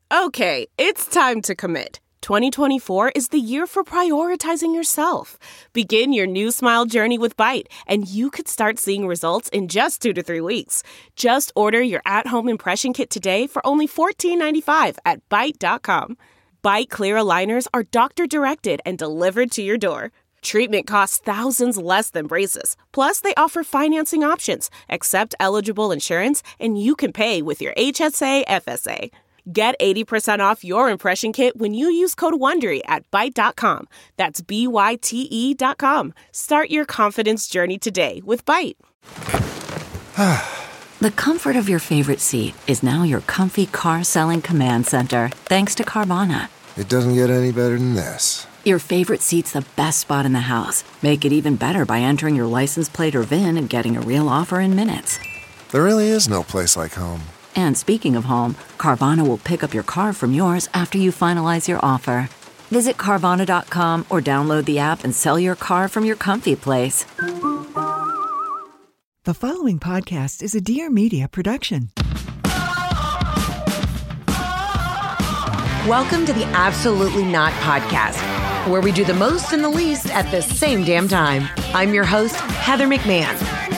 Okay, it's time to commit. 2024 is the year for prioritizing yourself. Begin your new smile journey with Byte, and you could start seeing results in just 2 to 3 weeks. Just order your at-home impression kit today for only $14.95 at Byte.com. Byte Clear aligners are doctor-directed and delivered to your door. Treatment costs thousands less than braces. Plus, they offer financing options, accept eligible insurance, and you can pay with your HSA, FSA. Get 80% off your impression kit when you use code WONDERY at Byte.com. That's BYTE.com. Start your confidence journey today with Byte. The comfort of your favorite seat is now your comfy car selling command center, thanks to Carvana. It doesn't get any better than this. Your favorite seat's the best spot in the house. Make it even better by entering your license plate or VIN and getting a real offer in minutes. There really is no place like home. And speaking of home, Carvana will pick up your car from yours after you finalize your offer. Visit Carvana.com or download the app and sell your car from your comfy place. The following podcast is a Dear Media production. Welcome to the Absolutely Not Podcast, where we do the most and the least at the same damn time. I'm your host, Heather McMahon.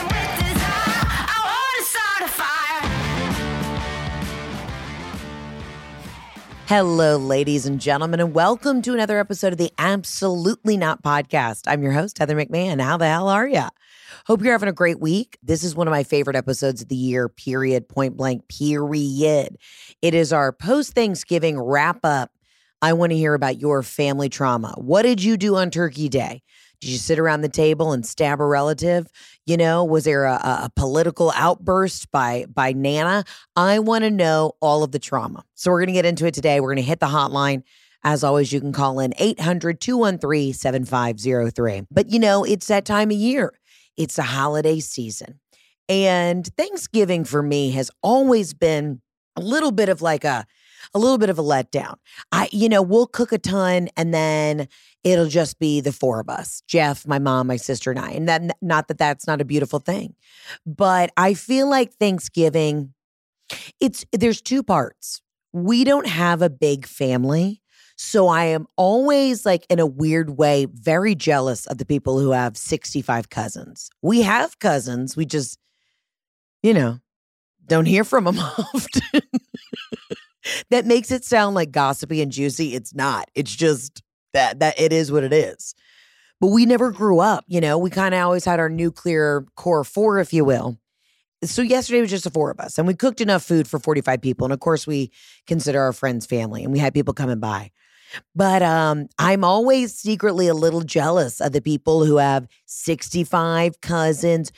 Hello, ladies and gentlemen, and welcome to another episode of the Absolutely Not Podcast. I'm your host, Heather McMahon. How the hell are ya? Hope you're having a great week. This is one of my favorite episodes of the year, period, point blank, period. It is our post-Thanksgiving wrap-up. I want to hear about your family trauma. What did you do on Turkey Day? Did you sit around the table and stab a relative? You know, was there a political outburst by Nana? I want to know all of the trauma. So we're going to get into it today. We're going to hit the hotline. As always, you can call in 800-213-7503. But, you know, it's that time of year. It's the holiday season. And Thanksgiving for me has always been a little bit of a letdown. We'll cook a ton and then it'll just be the four of us, Jeff, my mom, my sister, and I. And that, not that that's not a beautiful thing, but I feel like Thanksgiving, there's two parts. We don't have a big family. So I am always, like, in a weird way, very jealous of the people who have 65 cousins. We have cousins. We just, don't hear from them often. That makes it sound like gossipy and juicy. It's not. It's just that it is what it is. But we never grew up, we kind of always had our nuclear core four, if you will. So yesterday was just the four of us, and we cooked enough food for 45 people. And of course, we consider our friends family, and we had people coming by. But I'm always secretly a little jealous of the people who have 65 cousins,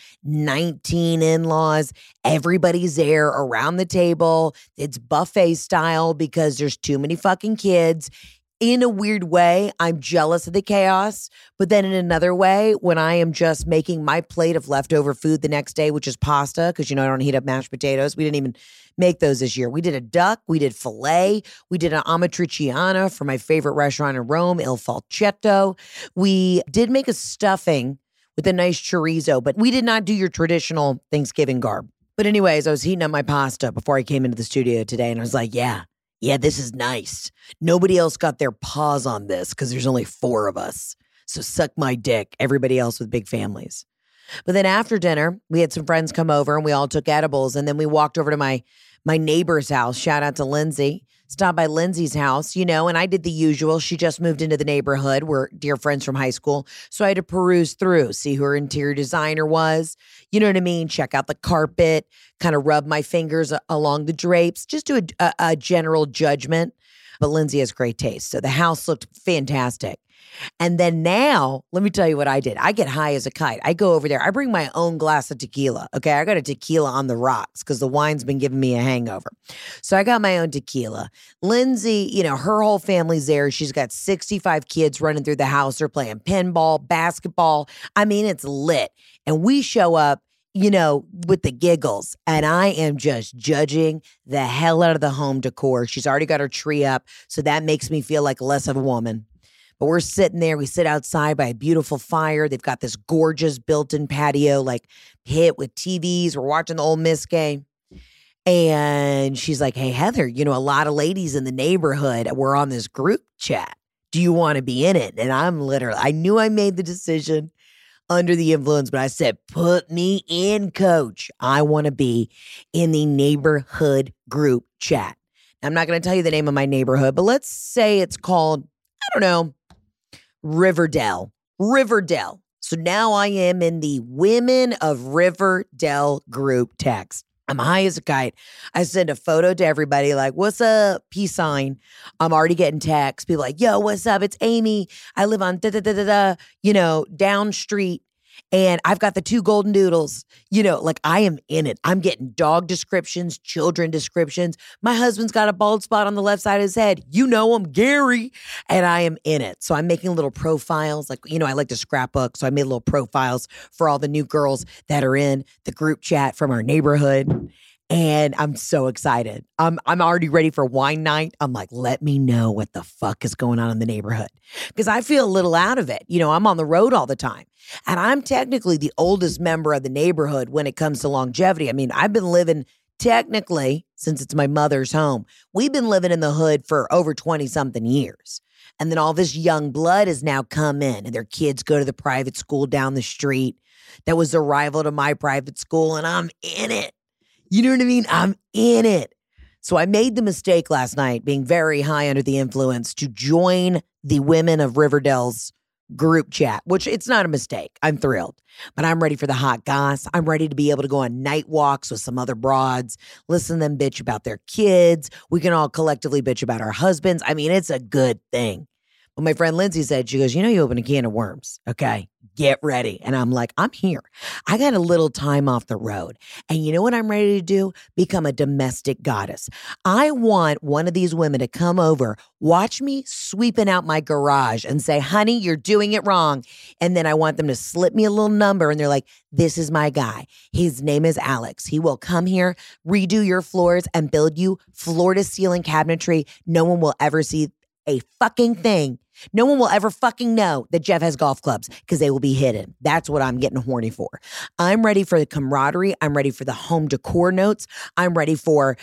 19 in-laws. Everybody's there around the table. It's buffet style because there's too many fucking kids. In a weird way, I'm jealous of the chaos. But then in another way, when I am just making my plate of leftover food the next day, which is pasta, because, I don't heat up mashed potatoes. We didn't even make those this year. We did a duck. We did filet. We did an amatriciana from my favorite restaurant in Rome, Il Falcetto. We did make a stuffing with a nice chorizo, but we did not do your traditional Thanksgiving garb. But anyways, I was heating up my pasta before I came into the studio today, and I was like, yeah, this is nice. Nobody else got their paws on this because there's only four of us. So suck my dick, everybody else with big families. But then after dinner, we had some friends come over and we all took edibles. And then we walked over to my neighbor's house. Shout out to Lindsay. Stopped by Lindsay's house, and I did the usual. She just moved into the neighborhood. We're dear friends from high school. So I had to peruse through, see who her interior designer was. You know what I mean? Check out the carpet, kind of rub my fingers along the drapes, just do a general judgment. But Lindsay has great taste. So the house looked fantastic. And then now, let me tell you what I did. I get high as a kite. I go over there. I bring my own glass of tequila. Okay, I got a tequila on the rocks because the wine's been giving me a hangover. So I got my own tequila. Lindsay, her whole family's there. She's got 65 kids running through the house. They're playing pinball, basketball. I mean, it's lit. And we show up, with the giggles. And I am just judging the hell out of the home decor. She's already got her tree up. So that makes me feel like less of a woman. But we're sitting there. We sit outside by a beautiful fire. They've got this gorgeous built-in patio, like pit with TVs. We're watching the Ole Miss game. And she's like, hey, Heather, a lot of ladies in the neighborhood were on this group chat. Do you want to be in it? And I knew I made the decision under the influence, but I said, put me in, coach. I want to be in the neighborhood group chat. I'm not going to tell you the name of my neighborhood, but let's say it's called, Riverdale. So now I am in the Women of Riverdale group text. I'm high as a kite. I send a photo to everybody like, what's up? Peace sign. I'm already getting texts. People like, yo, what's up? It's Amy. I live on down street. And I've got the 2 golden doodles. I am in it. I'm getting dog descriptions, children descriptions. My husband's got a bald spot on the left side of his head. I'm Gary. And I am in it. So I'm making little profiles. I like to scrapbook. So I made little profiles for all the new girls that are in the group chat from our neighborhood. And I'm so excited. I'm already ready for wine night. I'm like, let me know what the fuck is going on in the neighborhood. Because I feel a little out of it. I'm on the road all the time. And I'm technically the oldest member of the neighborhood when it comes to longevity. I've been living technically, since it's my mother's home, we've been living in the hood for over 20-something years. And then all this young blood has now come in and their kids go to the private school down the street. That was the rival to my private school and I'm in it. You know what I mean? I'm in it. So I made the mistake last night, being very high under the influence, to join the Women of Riverdale's group chat, which it's not a mistake. I'm thrilled. But I'm ready for the hot goss. I'm ready to be able to go on night walks with some other broads, listen to them bitch about their kids. We can all collectively bitch about our husbands. It's a good thing. But my friend Lindsay said, she goes, you open a can of worms, okay? Get ready. And I'm like, I'm here. I got a little time off the road. And you know what I'm ready to do? Become a domestic goddess. I want one of these women to come over, watch me sweeping out my garage and say, honey, you're doing it wrong. And then I want them to slip me a little number. And they're like, this is my guy. His name is Alex. He will come here, redo your floors and build you floor to ceiling cabinetry. No one will ever see a fucking thing. No one will ever fucking know that Jeff has golf clubs because they will be hidden. That's what I'm getting horny for. I'm ready for the camaraderie. I'm ready for the home decor notes. I'm ready for,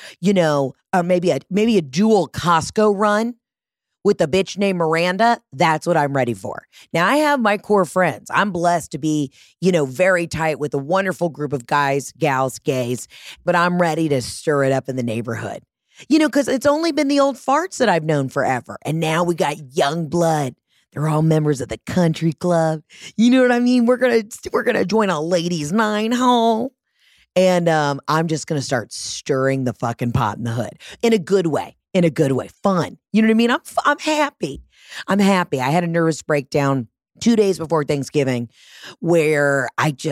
maybe a dual Costco run with a bitch named Miranda. That's what I'm ready for. Now, I have my core friends. I'm blessed to be, very tight with a wonderful group of guys, gals, gays, but I'm ready to stir it up in the neighborhood. Because it's only been the old farts that I've known forever. And now we got young blood. They're all members of the country club. You know what I mean? We're gonna join a ladies' 9 hole. And I'm just gonna start stirring the fucking pot in the hood. In a good way. Fun. You know what I mean? I'm happy. I had a nervous breakdown 2 days before Thanksgiving where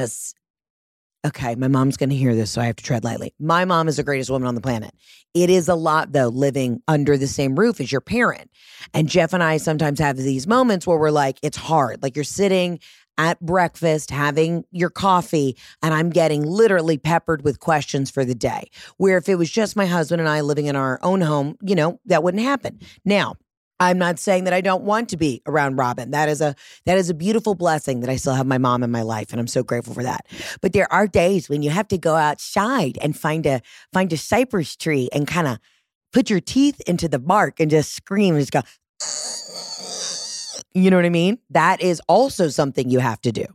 okay, my mom's going to hear this, so I have to tread lightly. My mom is the greatest woman on the planet. It is a lot, though, living under the same roof as your parent. And Jeff and I sometimes have these moments where we're like, it's hard. Like you're sitting at breakfast, having your coffee, and I'm getting literally peppered with questions for the day. Where if it was just my husband and I living in our own home, that wouldn't happen. Now, I'm not saying that I don't want to be around Robin. That is a beautiful blessing that I still have my mom in my life, and I'm so grateful for that. But there are days when you have to go outside and find a cypress tree and kind of put your teeth into the bark and just scream and just go, you know what I mean? That is also something you have to do.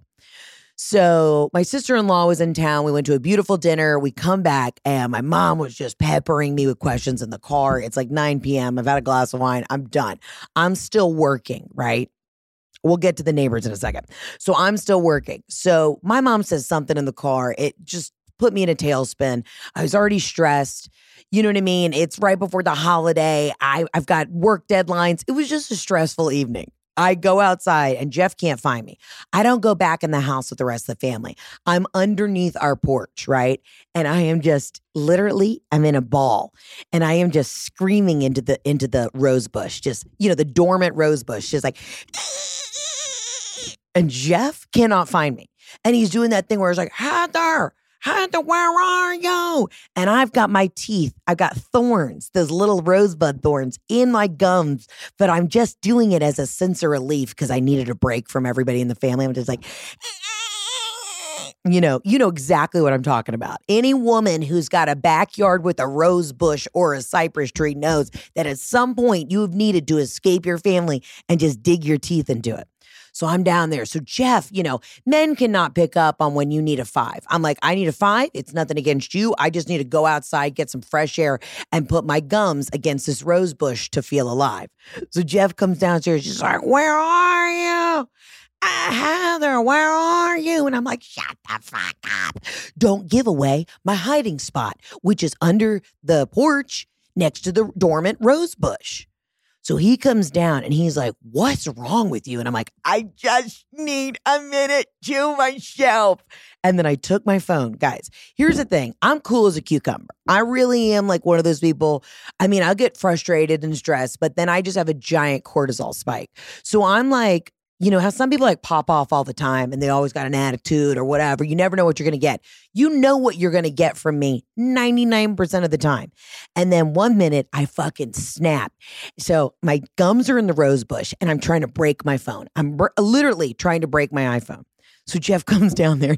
So my sister-in-law was in town. We went to a beautiful dinner. We come back and my mom was just peppering me with questions in the car. It's like 9 p.m. I've had a glass of wine. I'm done. I'm still working, right? We'll get to the neighbors in a second. So I'm still working. So my mom says something in the car. It just put me in a tailspin. I was already stressed. You know what I mean? It's right before the holiday. I've got work deadlines. It was just a stressful evening. I go outside and Jeff can't find me. I don't go back in the house with the rest of the family. I'm underneath our porch, right? And I am just literally, I'm in a ball and I am just screaming into the rose bush, just, the dormant rose bush, just like, and Jeff cannot find me. And he's doing that thing where he's like, Heather, where are you? And I've got my teeth. I've got thorns, those little rosebud thorns in my gums, but I'm just doing it as a sense of relief because I needed a break from everybody in the family. I'm just like, You know exactly what I'm talking about. Any woman who's got a backyard with a rose bush or a cypress tree knows that at some point you have needed to escape your family and just dig your teeth into it. So I'm down there. So Jeff, men cannot pick up on when you need a 5. I'm like, I need a 5. It's nothing against you. I just need to go outside, get some fresh air, and put my gums against this rose bush to feel alive. So Jeff comes downstairs. She's like, where are you? Heather, where are you? And I'm like, shut the fuck up. Don't give away my hiding spot, which is under the porch next to the dormant rose bush. So he comes down and he's like, what's wrong with you? And I'm like, I just need a minute to myself. And then I took my phone. Guys, here's the thing. I'm cool as a cucumber. I really am like one of those people. I mean, I'll get frustrated and stressed, but then I just have a giant cortisol spike. So I'm like, how some people like pop off all the time and they always got an attitude or whatever. You never know what you're going to get. You know what you're going to get from me 99% of the time. And then 1 minute I fucking snap. So my gums are in the rose bush and I'm trying to break my phone. I'm literally trying to break my iPhone. So Jeff comes down there and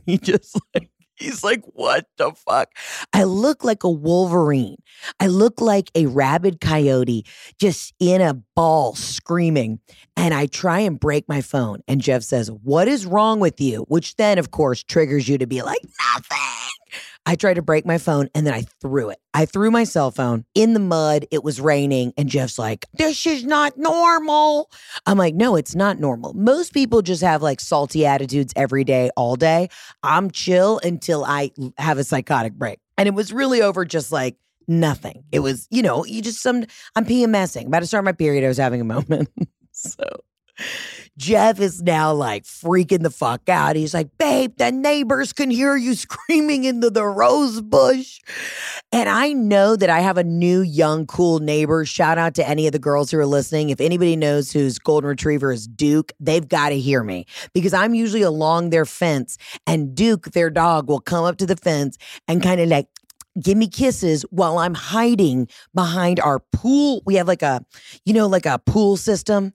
he's like, what the fuck? I look like a Wolverine. I look like a rabid coyote just in a ball screaming. And I try and break my phone. And Jeff says, what is wrong with you? Which then, of course, triggers you to be like, nothing. I tried to break my phone and then I threw it. I threw my cell phone in the mud. It was raining. And Jeff's like, this is not normal. I'm like, no, it's not normal. Most people just have like salty attitudes every day, all day. I'm chill until I have a psychotic break. And it was really over just like nothing. It was, I'm PMSing. About to start my period. I was having a moment. So Jeff is now like freaking the fuck out. He's like, babe, the neighbors can hear you screaming into the rose bush. And I know that I have a new, young, cool neighbor. Shout out to any of the girls who are listening. If anybody knows whose golden retriever is Duke, they've got to hear me because I'm usually along their fence and Duke, their dog, will come up to the fence and kind of like give me kisses while I'm hiding behind our pool. We have like a pool system,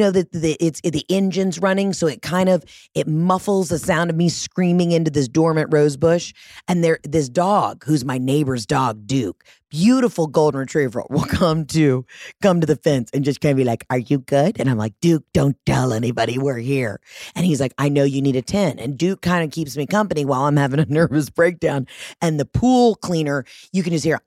the engine's running. So it muffles the sound of me screaming into this dormant rose bush. And this dog, who's my neighbor's dog, Duke, beautiful golden retriever, will come to the fence and just kind of be like, are you good? And I'm like, Duke, don't tell anybody we're here. And he's like, I know you need a 10. And Duke kind of keeps me company while I'm having a nervous breakdown. And the pool cleaner, you can just hear,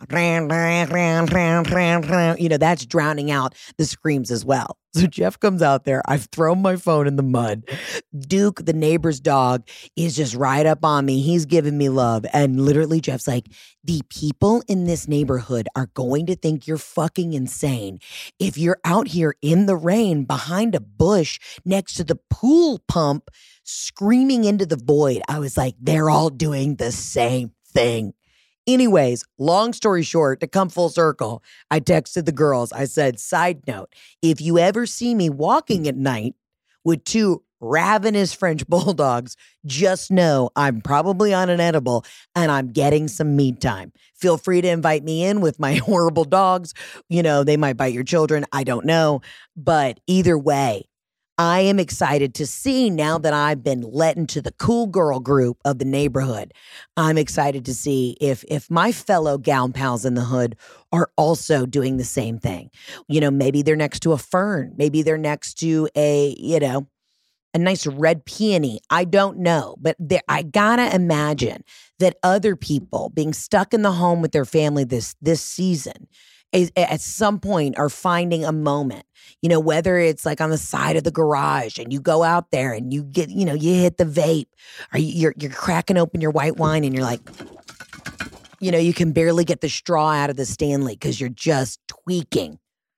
that's drowning out the screams as well. So Jeff comes out there. I've thrown my phone in the mud. Duke, the neighbor's dog, is just right up on me. He's giving me love. And literally Jeff's like, the people in this neighborhood are going to think you're fucking insane if you're out here in the rain behind a bush next to the pool pump screaming into the void. I was like, they're all doing the same thing. Anyways, long story short, to come full circle, I texted the girls. I said, side note, if you ever see me walking at night with 2 ravenous French bulldogs, just know I'm probably on an edible and I'm getting some me time. Feel free to invite me in with my horrible dogs. They might bite your children. I don't know. But either way, I am excited to see now that I've been let into the cool girl group of the neighborhood. I'm excited to see if my fellow gal pals in the hood are also doing the same thing. Maybe they're next to a fern. Maybe they're next to a nice red peony. I don't know. But I gotta imagine that other people being stuck in the home with their family this season at some point are finding a moment, whether it's like on the side of the garage and you go out there and you get, you hit the vape or you're cracking open your white wine and you're like, you can barely get the straw out of the Stanley because you're just tweaking.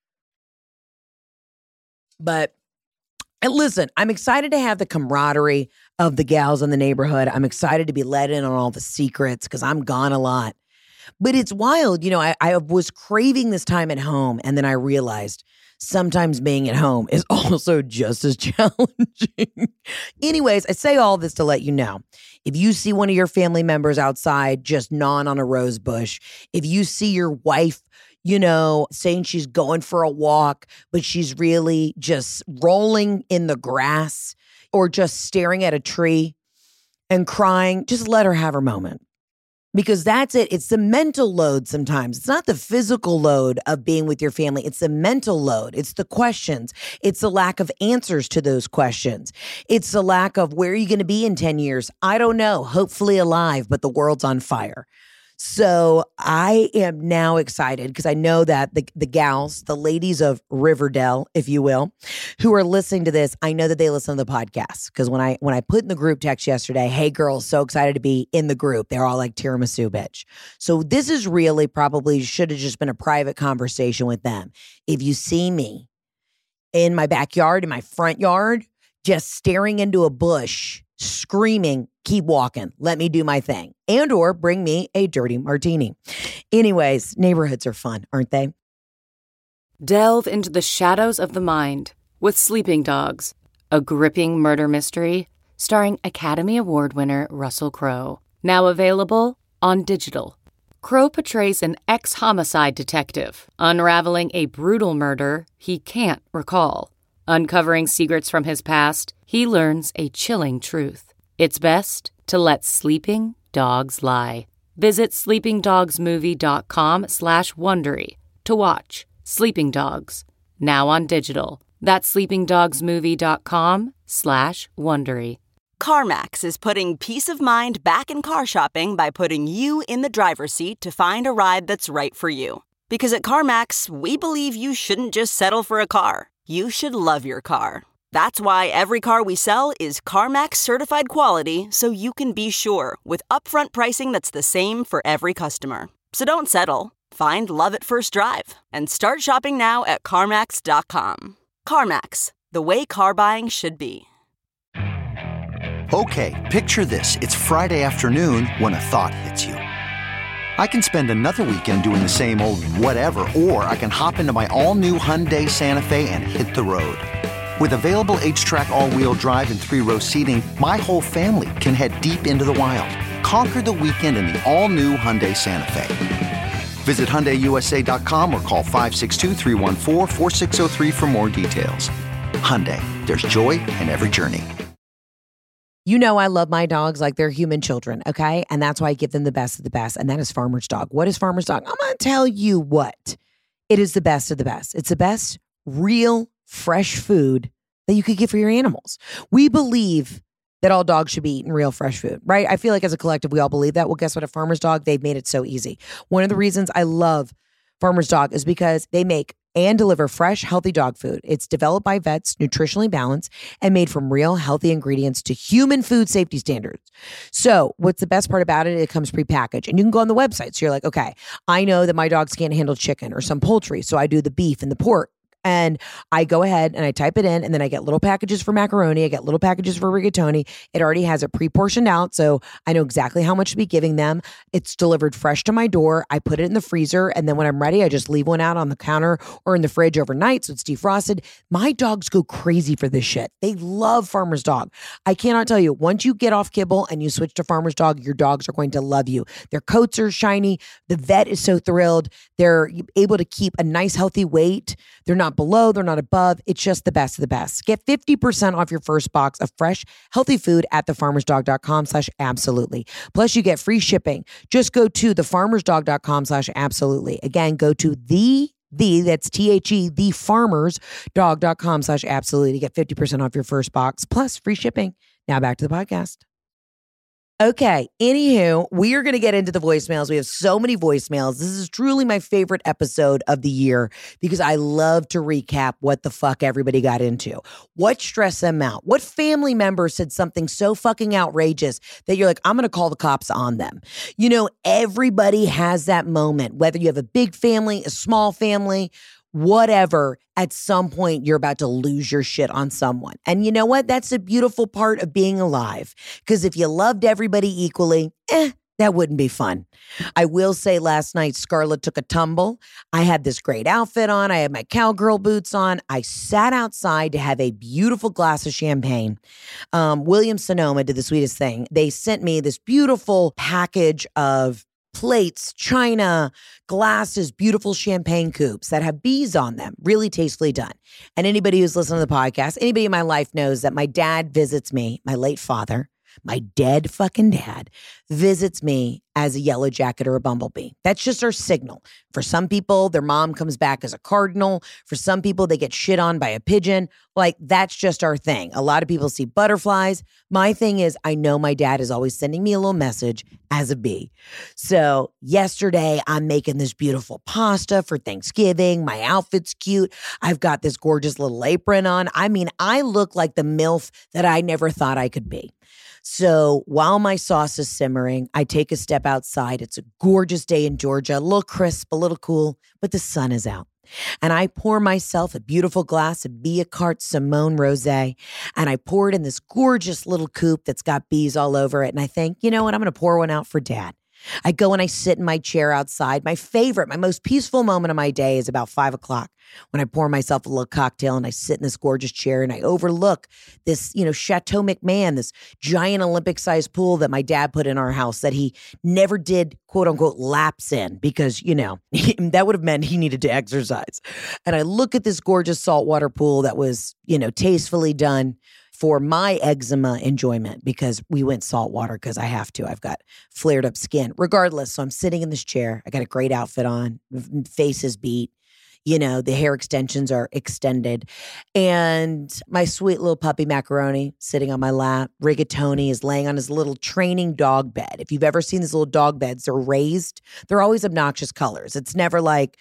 But listen, I'm excited to have the camaraderie of the gals in the neighborhood. I'm excited to be let in on all the secrets because I'm gone a lot. But it's wild. I was craving this time at home. And then I realized sometimes being at home is also just as challenging. Anyways, I say all this to let you know. If you see one of your family members outside just gnawing on a rose bush, if you see your wife, saying she's going for a walk, but she's really just rolling in the grass or just staring at a tree, and crying, just let her have her moment. Because that's it. It's the mental load sometimes. It's not the physical load of being with your family. It's the mental load. It's the questions. It's the lack of answers to those questions. It's the lack of where are you going to be in 10 years? I don't know. Hopefully alive, but the world's on fire. So I am now excited because I know that the gals, the ladies of Riverdale, if you will, who are listening to this, I know that they listen to the podcast. Because when I put in the group text yesterday, hey girls, so excited to be in the group. They're all like tiramisu bitch. So this is really probably should have just been a private conversation with them. If you see me in my backyard, in my front yard, just staring into a bush, screaming, keep walking, let me do my thing, and or bring me a dirty martini. Anyways, neighborhoods are fun, aren't they? Delve into the shadows of the mind with Sleeping Dogs, a gripping murder mystery starring Academy Award winner Russell Crowe. Now available on digital. Crowe portrays an ex-homicide detective unraveling a brutal murder he can't recall. Uncovering secrets from his past, he learns a chilling truth. It's best to let sleeping dogs lie. Visit sleepingdogsmovie.com/Wondery to watch Sleeping Dogs, now on digital. That's sleepingdogsmovie.com/Wondery. CarMax is putting peace of mind back in car shopping by putting you in the driver's seat to find a ride that's right for you. Because at CarMax, we believe you shouldn't just settle for a car. You should love your car. That's why every car we sell is CarMax certified quality, so you can be sure with upfront pricing that's the same for every customer. So don't settle. Find love at first drive and start shopping now at CarMax.com. CarMax, the way car buying should be. Okay, picture this. It's Friday afternoon when a thought hits you. I can spend another weekend doing the same old whatever, or I can hop into my all-new Hyundai Santa Fe and hit the road. With available H-Track all-wheel drive and 3-row seating, my whole family can head deep into the wild. Conquer the weekend in the all-new Hyundai Santa Fe. Visit HyundaiUSA.com or call 562-314-4603 for more details. Hyundai, there's joy in every journey. You know I love my dogs like they're human children, okay? And that's why I give them the best of the best, and that is Farmer's Dog. What is Farmer's Dog? I'm going to tell you what. It is the best of the best. It's the best real, fresh food that you could get for your animals. We believe that all dogs should be eating real, fresh food, right? I feel like as a collective, we all believe that. Well, guess what? At Farmer's Dog, they've made it so easy. One of the reasons I love Farmer's Dog is because they make and deliver fresh, healthy dog food. It's developed by vets, nutritionally balanced, and made from real, healthy ingredients to human food safety standards. So what's the best part about it? It comes prepackaged. And you can go on the website. So you're like, okay, I know that my dogs can't handle chicken or some poultry, so I do the beef and the pork. And I go ahead and I type it in, and then I get little packages for macaroni. I get little packages for rigatoni. It already has it pre-portioned out, so I know exactly how much to be giving them. It's delivered fresh to my door. I put it in the freezer, and then when I'm ready, I just leave one out on the counter or in the fridge overnight, so it's defrosted. My dogs go crazy for this shit. They love Farmer's Dog. I cannot tell you, once you get off kibble and you switch to Farmer's Dog, your dogs are going to love you. Their coats are shiny. The vet is so thrilled. They're able to keep a nice, healthy weight. They're not below, they're not above. It's just the best of the best. Get 50% off your first box of fresh, healthy food at thefarmersdog.com/absolutely. Plus, you get free shipping. Just go to thefarmersdog.com/absolutely. Again, go to that's THE, thefarmersdog.com/absolutely to get 50% off your first box plus free shipping. Now back to the podcast. Okay, anywho, we are going to get into the voicemails. We have so many voicemails. This is truly my favorite episode of the year because I love to recap what the fuck everybody got into. What stressed them out? What family member said something so fucking outrageous that you're like, I'm going to call the cops on them? You know, everybody has that moment, whether you have a big family, a small family, whatever, at some point you're about to lose your shit on someone. And you know what? That's the beautiful part of being alive. Because if you loved everybody equally, that wouldn't be fun. I will say last night, Scarlett took a tumble. I had this great outfit on. I had my cowgirl boots on. I sat outside to have a beautiful glass of champagne. Williams-Sonoma did the sweetest thing. They sent me this beautiful package of plates, china, glasses, beautiful champagne coupes that have bees on them. Really tastefully done. And anybody who's listening to the podcast, anybody in my life knows that my dad visits me, my late father, my dead fucking dad, visits me as a yellow jacket or a bumblebee. That's just our signal. For some people, their mom comes back as a cardinal. For some people, they get shit on by a pigeon. Like, that's just our thing. A lot of people see butterflies. My thing is, I know my dad is always sending me a little message as a bee. So yesterday, I'm making this beautiful pasta for Thanksgiving. My outfit's cute. I've got this gorgeous little apron on. I mean, I look like the MILF that I never thought I could be. So while my sauce is simmering, I take a step outside. It's a gorgeous day in Georgia, a little crisp, a little cool, but the sun is out. And I pour myself a beautiful glass of Biacart Simone Rosé, and I pour it in this gorgeous little coupe that's got bees all over it. And I think, you know what? I'm going to pour one out for Dad. I go and I sit in my chair outside. My most peaceful moment of my day is about 5 o'clock when I pour myself a little cocktail and I sit in this gorgeous chair and I overlook this, Chateau McMahon, this giant Olympic-sized pool that my dad put in our house that he never did, quote unquote, laps in because, that would have meant he needed to exercise. And I look at this gorgeous saltwater pool that was, tastefully done for my eczema enjoyment because we went saltwater because I have to. I've got flared up skin. Regardless, so I'm sitting in this chair. I got a great outfit on. Face is beat. The hair extensions are extended. And my sweet little puppy Macaroni sitting on my lap. Rigatoni is laying on his little training dog bed. If you've ever seen these little dog beds, they're raised. They're always obnoxious colors. It's never like,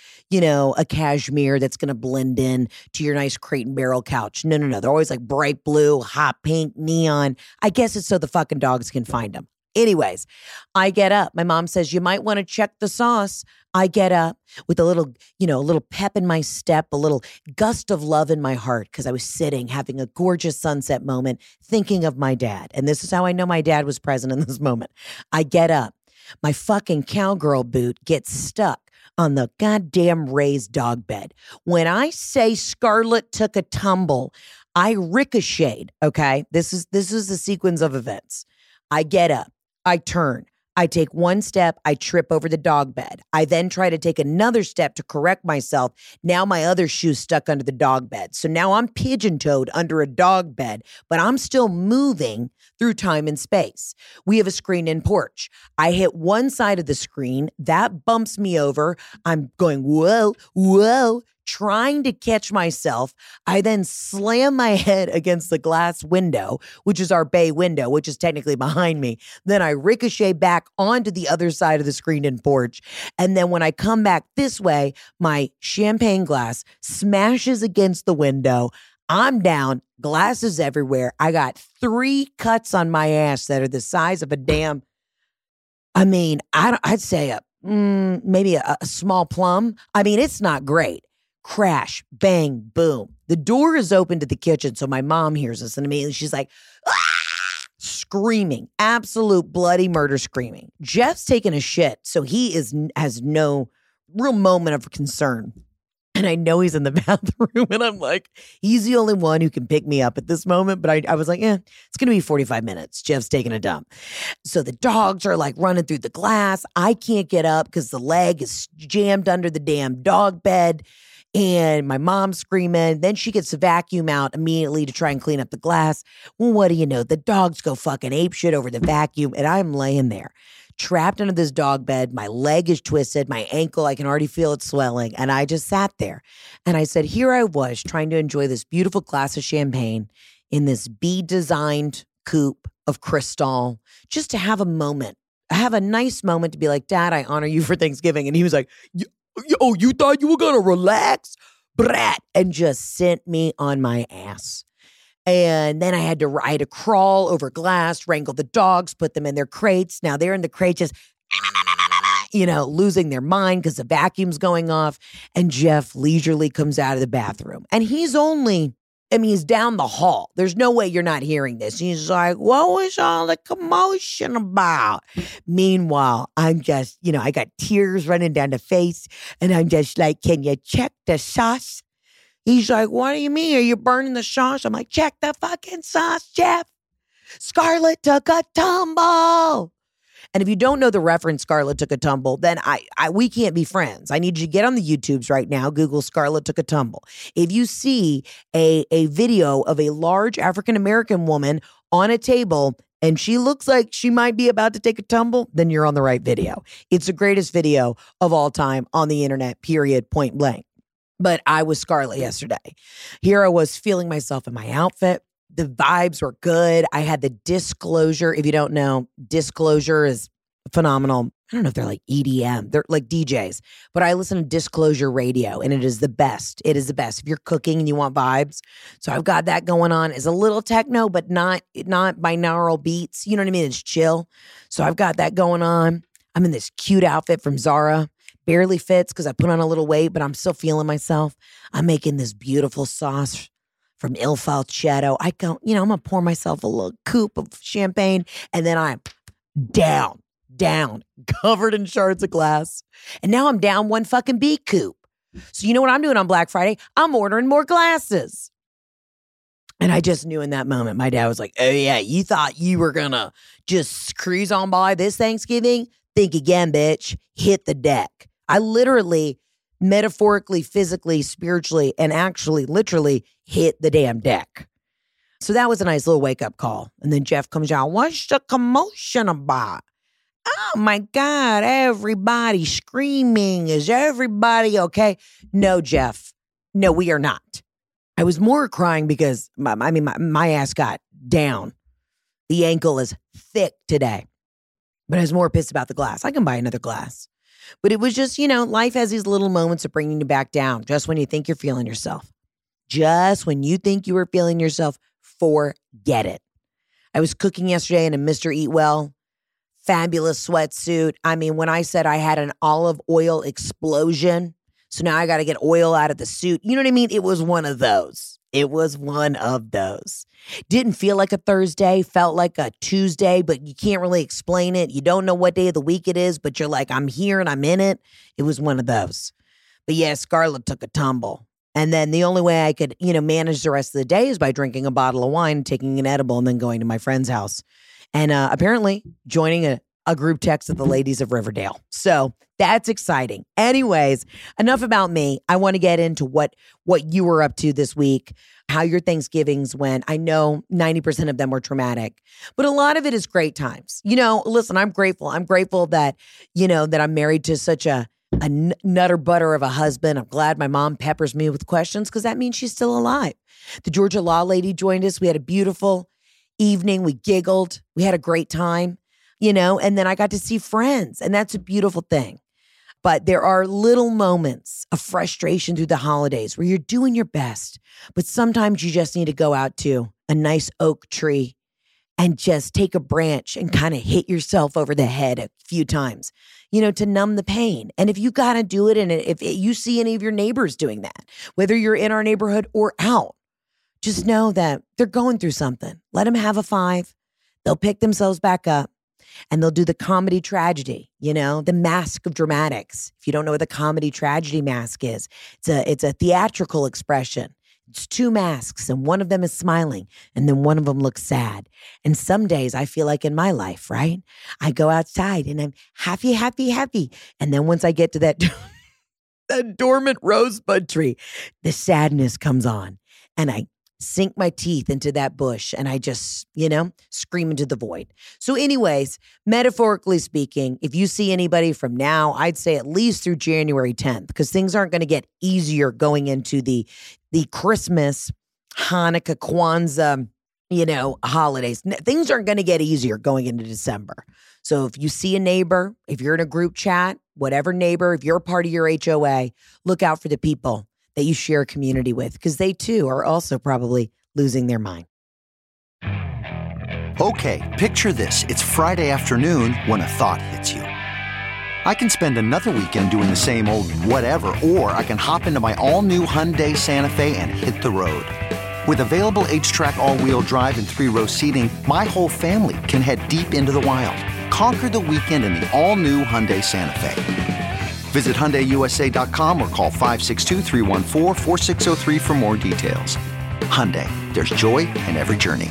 a cashmere that's going to blend in to your nice Crate and Barrel couch. No. They're always like bright blue, hot pink, neon. I guess it's so the fucking dogs can find them. Anyways, I get up. My mom says, you might want to check the sauce. I get up with a little pep in my step, a little gust of love in my heart because I was sitting having a gorgeous sunset moment thinking of my dad. And this is how I know my dad was present in this moment. I get up. My fucking cowgirl boot gets stuck on the goddamn raised dog bed. When I say Scarlett took a tumble, I ricocheted, okay? This is the sequence of events. I get up. I turn. I take one step. I trip over the dog bed. I then try to take another step to correct myself. Now my other shoe's stuck under the dog bed. So now I'm pigeon-toed under a dog bed, but I'm still moving through time and space. We have a screen-in porch. I hit one side of the screen. That bumps me over. I'm going, whoa, whoa, trying to catch myself. I then slam my head against the glass window, which is our bay window, which is technically behind me. Then I ricochet back onto the other side of the screened-in porch. And then when I come back this way, my champagne glass smashes against the window. I'm down, glasses everywhere. I got 3 cuts on my ass that are the size of a damn, I'd say maybe a small plum. It's not great. Crash, bang, boom. The door is open to the kitchen, so my mom hears us, and immediately she's like, screaming, absolute bloody murder screaming. Jeff's taking a shit, so he has no real moment of concern. And I know he's in the bathroom, and I'm like, he's the only one who can pick me up at this moment. But I was like, it's going to be 45 minutes. Jeff's taking a dump. So the dogs are like running through the glass. I can't get up because the leg is jammed under the damn dog bed. And my mom's screaming. Then she gets the vacuum out immediately to try and clean up the glass. Well, what do you know? The dogs go fucking apeshit over the vacuum. And I'm laying there, trapped under this dog bed. My leg is twisted. My ankle, I can already feel it swelling. And I just sat there. And I said, here I was trying to enjoy this beautiful glass of champagne in this bee-designed coupe of Cristal, just to have a moment. Have a nice moment to be like, Dad, I honor you for Thanksgiving. And he was like, oh, you thought you were going to relax? Brat. And just sent me on my ass. And then I had to crawl over glass, wrangle the dogs, put them in their crates. Now they're in the crate just, losing their mind because the vacuum's going off. And Jeff leisurely comes out of the bathroom. And he's down the hall. There's no way you're not hearing this. He's like, what was all the commotion about? Meanwhile, I'm just, I got tears running down the face. And I'm just like, can you check the sauce? He's like, what do you mean? Are you burning the sauce? I'm like, check the fucking sauce, Jeff. Scarlett took a tumble. And if you don't know the reference, Scarlett took a tumble, then we can't be friends. I need you to get on the YouTubes right now. Google Scarlett took a tumble. If you see a video of a large African-American woman on a table and she looks like she might be about to take a tumble, then you're on the right video. It's the greatest video of all time on the internet, period, point blank. But I was Scarlett yesterday. Here I was feeling myself in my outfit. The vibes were good. I had the Disclosure. If you don't know, Disclosure is phenomenal. I don't know if they're like EDM. They're like DJs. But I listen to Disclosure Radio, and it is the best. It is the best if you're cooking and you want vibes. So I've got that going on. It's a little techno, but not binaural beats. You know what I mean? It's chill. So I've got that going on. I'm in this cute outfit from Zara. Barely fits because I put on a little weight, but I'm still feeling myself. I'm making this beautiful sauce from Il Falcetto. I'm going to pour myself a little coupe of champagne, and then I'm down, covered in shards of glass. And now I'm down one fucking B coupe. So you know what I'm doing on Black Friday? I'm ordering more glasses. And I just knew in that moment, my dad was like, oh yeah, you thought you were going to just cruise on by this Thanksgiving? Think again, bitch. Hit the deck. I literally, metaphorically, physically, spiritually, and actually literally hit the damn deck. So that was a nice little wake-up call. And then Jeff comes out, what's the commotion about? Oh my God, everybody screaming. Is everybody okay? No, Jeff. No, we are not. I was more crying because my ass got down. The ankle is thick today. But I was more pissed about the glass. I can buy another glass. But it was just, life has these little moments of bringing you back down just when you think you're feeling yourself. Just when you think you were feeling yourself, forget it. I was cooking yesterday in a Mr. Eat Well, fabulous sweatsuit. I mean, when I said I had an olive oil explosion, so now I got to get oil out of the suit. You know what I mean? It was one of those. Didn't feel like a Thursday, felt like a Tuesday, but you can't really explain it. You don't know what day of the week it is, but you're like, I'm here and I'm in it. It was one of those. But yeah, Scarlett took a tumble. And then the only way I could, manage the rest of the day is by drinking a bottle of wine, taking an edible, and then going to my friend's house. And apparently joining a group text of the ladies of Riverdale. So that's exciting. Anyways, enough about me. I want to get into what you were up to this week, how your Thanksgivings went. I know 90% of them were traumatic, but a lot of it is great times. Listen, I'm grateful. I'm grateful that, that I'm married to such a nutter butter of a husband. I'm glad my mom peppers me with questions because that means she's still alive. The Georgia law lady joined us. We had a beautiful evening. We giggled. We had a great time. And then I got to see friends, and that's a beautiful thing. But there are little moments of frustration through the holidays where you're doing your best, but sometimes you just need to go out to a nice oak tree and just take a branch and kind of hit yourself over the head a few times, to numb the pain. And if you got to do it, and if you see any of your neighbors doing that, whether you're in our neighborhood or out, just know that they're going through something. Let them have a 5. They'll pick themselves back up. And they'll do the comedy tragedy, the mask of dramatics. If you don't know what the comedy tragedy mask is, it's a theatrical expression. It's 2 masks, and one of them is smiling, and then one of them looks sad. And some days I feel like in my life, right? I go outside and I'm happy, happy, happy. And then once I get to that dormant rosebud tree, the sadness comes on, and I sink my teeth into that bush and I just, scream into the void. So anyways, metaphorically speaking, if you see anybody from now, I'd say at least through January 10th, because things aren't going to get easier going into the Christmas, Hanukkah, Kwanzaa, holidays. Things aren't going to get easier going into December. So if you see a neighbor, if you're in a group chat, whatever neighbor, if you're a part of your HOA, look out for the people that you share a community with, because they too are also probably losing their mind. Okay, picture this. It's Friday afternoon when a thought hits you. I can spend another weekend doing the same old whatever, or I can hop into my all-new Hyundai Santa Fe and hit the road. With available H-Track all-wheel drive and 3-row seating, my whole family can head deep into the wild. Conquer the weekend in the all-new Hyundai Santa Fe. Visit HyundaiUSA.com or call 562-314-4603 for more details. Hyundai, there's joy in every journey.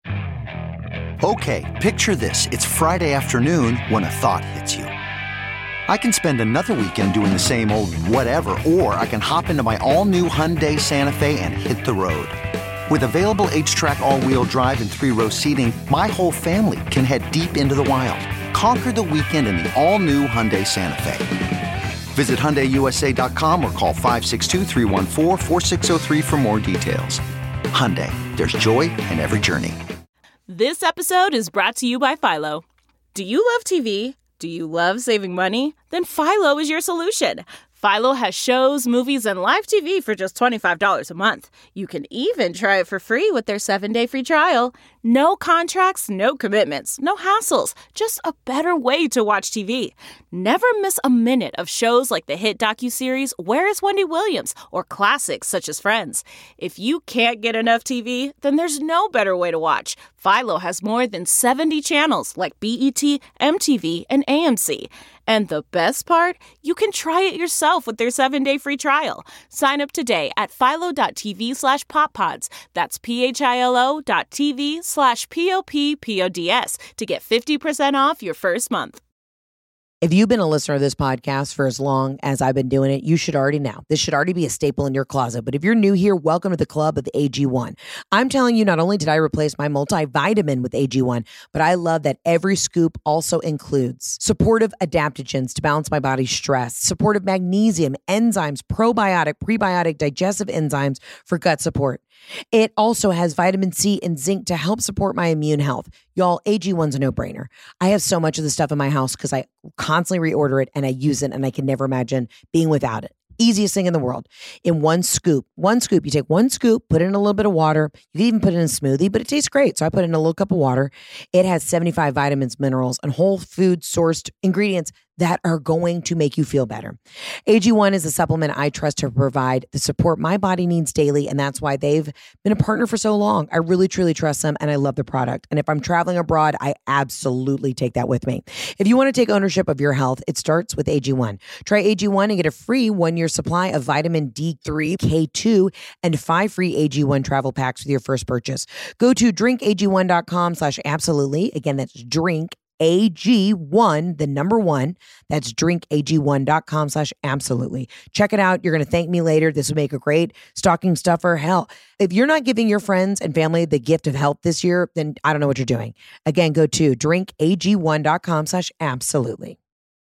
Okay, picture this. It's Friday afternoon when a thought hits you. I can spend another weekend doing the same old whatever, or I can hop into my all-new Hyundai Santa Fe and hit the road. With available H-Track all-wheel drive and 3-row seating, my whole family can head deep into the wild. Conquer the weekend in the all-new Hyundai Santa Fe. Visit HyundaiUSA.com or call 562-314-4603 for more details. Hyundai, there's joy in every journey. This episode is brought to you by Philo. Do you love TV? Do you love saving money? Then Philo is your solution. Philo has shows, movies, and live TV for just $25 a month. You can even try it for free with their 7-day free trial. No contracts, no commitments, no hassles. Just a better way to watch TV. Never miss a minute of shows like the hit docuseries Where is Wendy Williams? Or classics such as Friends. If you can't get enough TV, then there's no better way to watch. Philo has more than 70 channels like BET, MTV, and AMC. And the best part? You can try it yourself with their 7-day free trial. Sign up today at philo.tv/poppods. That's philo.tv/POPPODS to get 50% off your first month. If you've been a listener of this podcast for as long as I've been doing it, you should already know. This should already be a staple in your closet. But if you're new here, welcome to the club of the AG1. I'm telling you, not only did I replace my multivitamin with AG1, but I love that every scoop also includes supportive adaptogens to balance my body's stress, supportive magnesium, enzymes, probiotic, prebiotic, digestive enzymes for gut support. It also has vitamin C and zinc to help support my immune health. Y'all, AG1's a no-brainer. I have so much of the stuff in my house because I constantly reorder it and I use it and I can never imagine being without it. Easiest thing in the world. In one scoop, you take one scoop, put it in a little bit of water. You can even put it in a smoothie, but it tastes great. So I put it in a little cup of water. It has 75 vitamins, minerals, and whole food sourced ingredients that are going to make you feel better. AG1 is a supplement I trust to provide the support my body needs daily, and that's why they've been a partner for so long. I really, truly trust them, and I love the product. And if I'm traveling abroad, I absolutely take that with me. If you want to take ownership of your health, it starts with AG1. Try AG1 and get a free 1-year supply of vitamin D3, K2, and 5 free AG1 travel packs with your first purchase. Go to drinkag1.com/absolutely. Again, that's drinkag1, the number 1. That's drinkag1.com/absolutely. Check it out. You're going to thank me later. This will make a great stocking stuffer. Hell, if you're not giving your friends and family the gift of health this year, then I don't know what you're doing. Again, go to drinkag1.com/absolutely.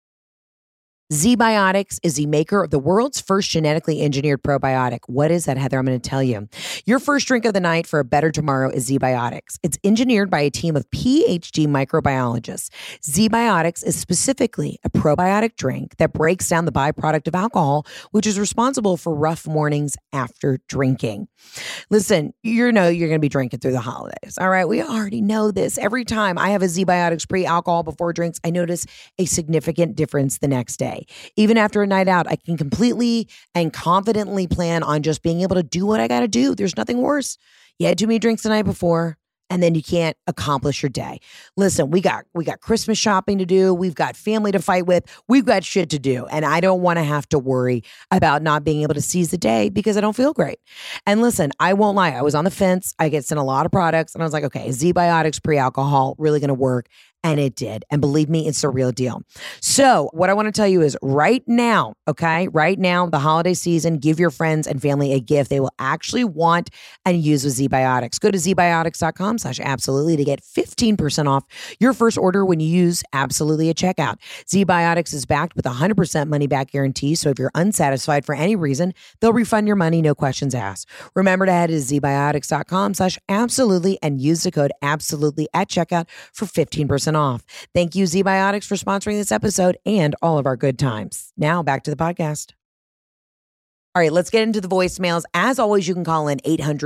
ZBiotics is the maker of the world's first genetically engineered probiotic. What is that, Heather? I'm going to tell you. Your first drink of the night for a better tomorrow is ZBiotics. It's engineered by a team of PhD microbiologists. ZBiotics is specifically a probiotic drink that breaks down the byproduct of alcohol, which is responsible for rough mornings after drinking. Listen, you know you're going to be drinking through the holidays. All right, we already know this. Every time I have a ZBiotics pre-alcohol before drinks, I notice a significant difference the next day. Even after a night out, I can completely and confidently plan on just being able to do what I got to do. There's nothing worse. You had too many drinks the night before, and then you can't accomplish your day. Listen, we got Christmas shopping to do. We've got family to fight with. We've got shit to do. And I don't want to have to worry about not being able to seize the day because I don't feel great. And listen, I won't lie. I was on the fence. I get sent a lot of products and I was like, okay, is ZBiotics pre-alcohol really going to work? And it did. And believe me, it's the real deal. So what I want to tell you is right now, okay, right now, the holiday season, give your friends and family a gift they will actually want and use with ZBiotics. Go to zbiotics.com/absolutely to get 15% off your first order when you use absolutely at checkout. ZBiotics is backed with a 100% money back guarantee. So if you're unsatisfied for any reason, they'll refund your money, no questions asked. Remember to head to zbiotics.com/absolutely and use the code absolutely at checkout for 15% off. Thank you, ZBiotics, for sponsoring this episode and all of our good times. Now back to the podcast. All right, let's get into the voicemails. As always, you can call in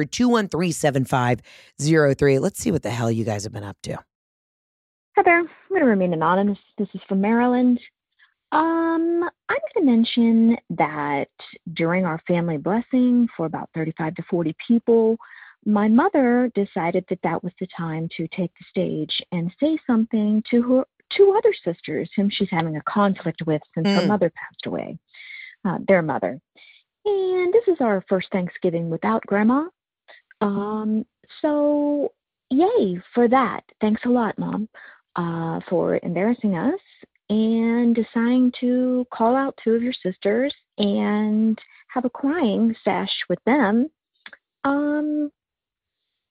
800-213-7503. Let's see what the hell you guys have been up to. Hi there. I'm going to remain anonymous. This is from Maryland. I'm going to mention that during our family blessing for about 35 to 40 people, my mother decided that that was the time to take the stage and say something to her two other sisters whom she's having a conflict with since her mother passed away, their mother. And this is our first Thanksgiving without Grandma. So yay for that. Thanks a lot, Mom, for embarrassing us and deciding to call out two of your sisters and have a crying sesh with them.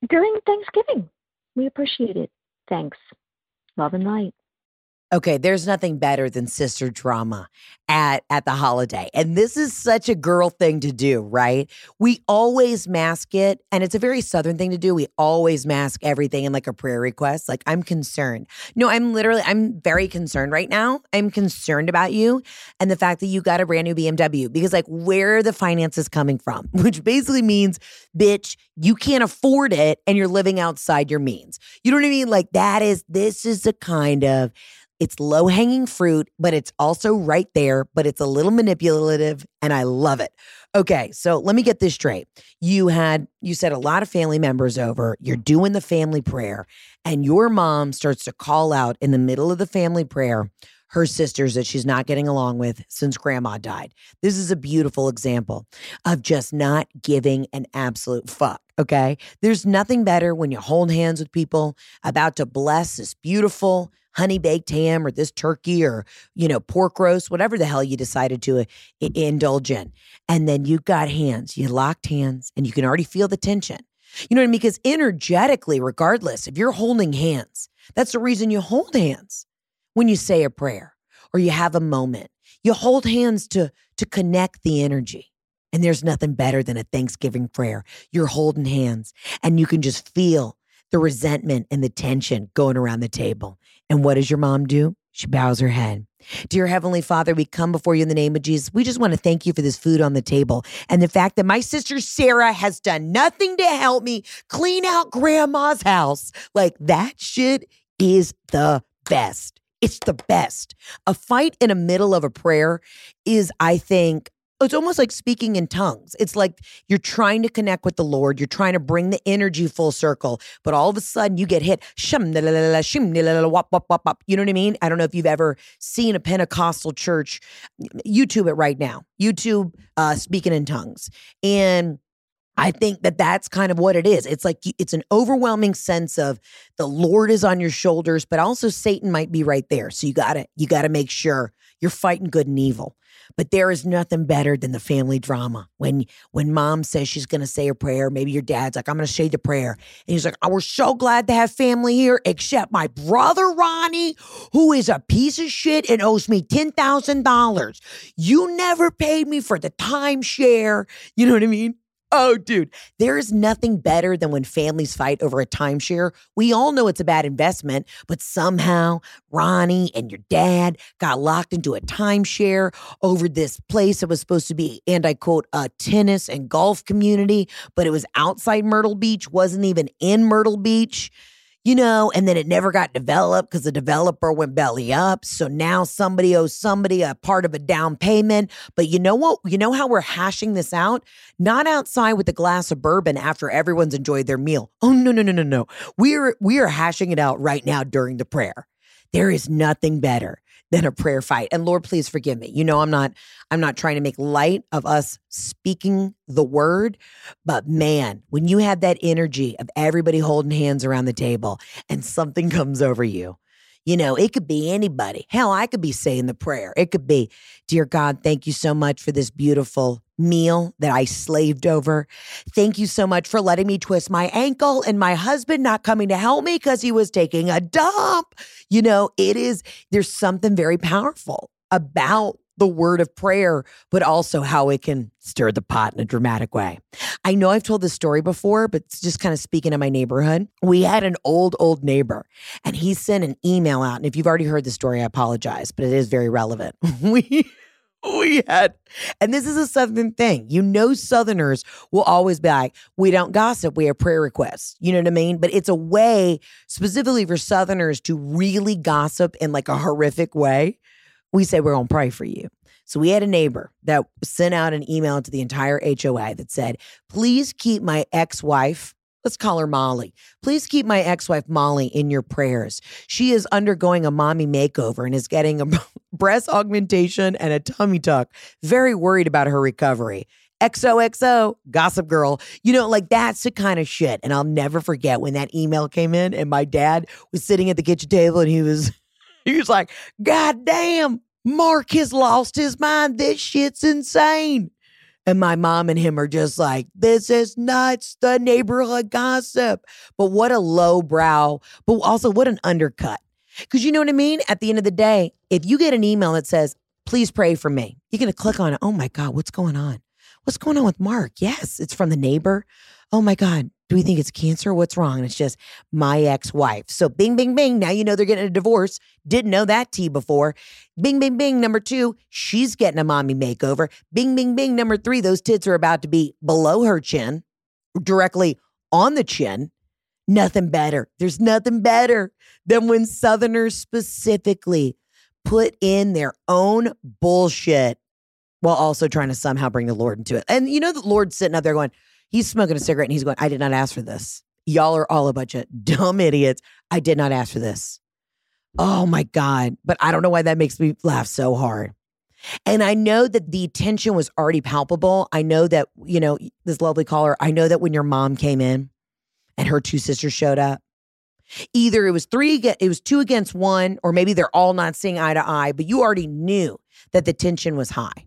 during Thanksgiving. We appreciate it. Thanks. Love and light. Okay, there's nothing better than sister drama at the holiday. And this is such a girl thing to do, right? We always mask it, and it's a very Southern thing to do. We always mask everything in like a prayer request. Like, I'm concerned. No, I'm very concerned right now. I'm concerned about you and the fact that you got a brand new BMW, because like, where are the finances coming from? Which basically means, bitch, you can't afford it and you're living outside your means. You know what I mean? Like, this is the kind of, it's low-hanging fruit, but it's also right there, but it's a little manipulative, and I love it. Okay, so let me get this straight. You said a lot of family members over, you're doing the family prayer, and your mom starts to call out in the middle of the family prayer her sisters that she's not getting along with since grandma died. This is a beautiful example of just not giving an absolute fuck, okay? There's nothing better when you hold hands with people about to bless this beautiful honey baked ham or this turkey or, pork roast, whatever the hell you decided to indulge in. And then you got hands, you locked hands, and you can already feel the tension. You know what I mean? Because energetically, regardless, if you're holding hands, that's the reason you hold hands when you say a prayer or you have a moment. You hold hands to connect the energy. And there's nothing better than a Thanksgiving prayer. You're holding hands and you can just feel the resentment and the tension going around the table. And what does your mom do? She bows her head. Dear Heavenly Father, we come before you in the name of Jesus. We just want to thank you for this food on the table and the fact that my sister Sarah has done nothing to help me clean out grandma's house. Like, that shit is the best. It's the best. A fight in the middle of a prayer is, I think, it's almost like speaking in tongues. It's like you're trying to connect with the Lord. You're trying to bring the energy full circle. But all of a sudden you get hit. You know what I mean? I don't know if you've ever seen a Pentecostal church. YouTube it right now. YouTube speaking in tongues. And I think that that's kind of what it is. It's like it's an overwhelming sense of the Lord is on your shoulders, but also Satan might be right there. So you gotta make sure you're fighting good and evil. But there is nothing better than the family drama. When mom says she's going to say a prayer, maybe your dad's like, I'm going to say the prayer. And he's like, oh, we're so glad to have family here, except my brother Ronnie, who is a piece of shit and owes me $10,000. You never paid me for the timeshare. You know what I mean? Oh, dude, there is nothing better than when families fight over a timeshare. We all know it's a bad investment, but somehow Ronnie and your dad got locked into a timeshare over this place that was supposed to be, and I quote, a tennis and golf community, but it was outside Myrtle Beach, wasn't even in Myrtle Beach. And then it never got developed because the developer went belly up. So now somebody owes somebody a part of a down payment. But you know what? You know how we're hashing this out? Not outside with a glass of bourbon after everyone's enjoyed their meal. Oh, no. We are hashing it out right now during the prayer. There is nothing better than a prayer fight. And Lord, please forgive me. I'm not trying to make light of us speaking the word, but man, when you have that energy of everybody holding hands around the table and something comes over you, it could be anybody. Hell, I could be saying the prayer. It could be, dear God, thank you so much for this beautiful meal that I slaved over. Thank you so much for letting me twist my ankle and my husband not coming to help me because he was taking a dump. There's something very powerful about the word of prayer, but also how it can stir the pot in a dramatic way. I know I've told this story before, but it's just kind of speaking of my neighborhood. We had an old neighbor, and he sent an email out. And if you've already heard the story, I apologize, but it is very relevant. We had, and this is a Southern thing. Southerners will always be like, we don't gossip, we have prayer requests. You know what I mean? But it's a way specifically for Southerners to really gossip in like a horrific way. We say, we're going to pray for you. So we had a neighbor that sent out an email to the entire HOA that said, please keep my ex-wife, let's call her Molly. Please keep my ex-wife Molly in your prayers. She is undergoing a mommy makeover and is getting a breast augmentation and a tummy tuck. Very worried about her recovery. XOXO, gossip girl. That's the kind of shit. And I'll never forget when that email came in and my dad was sitting at the kitchen table and he was like, God damn, Mark has lost his mind. This shit's insane. And my mom and him are just like, this is nuts, the neighborhood gossip. But what a low brow, but also what an undercut. Because you know what I mean? At the end of the day, if you get an email that says, please pray for me, you're going to click on it. Oh my God, what's going on? What's going on with Mark? Yes, it's from the neighbor. Oh my God, do we think it's cancer? What's wrong? And it's just my ex-wife. So bing, bing, bing. Now you know they're getting a divorce. Didn't know that tea before. Bing, bing, bing. Number 2, she's getting a mommy makeover. Bing, bing, bing. Number 3, those tits are about to be below her chin, directly on the chin. Nothing better. There's nothing better than when Southerners specifically put in their own bullshit while also trying to somehow bring the Lord into it. And you know, the Lord's sitting up there going, he's smoking a cigarette and he's going, I did not ask for this. Y'all are all a bunch of dumb idiots. I did not ask for this. Oh my God. But I don't know why that makes me laugh so hard. And I know that the tension was already palpable. I know that, you know, this lovely caller, I know that when your mom came in and her 2 sisters showed up, either it was 2 against 1, or maybe they're all not seeing eye to eye, but you already knew that the tension was high.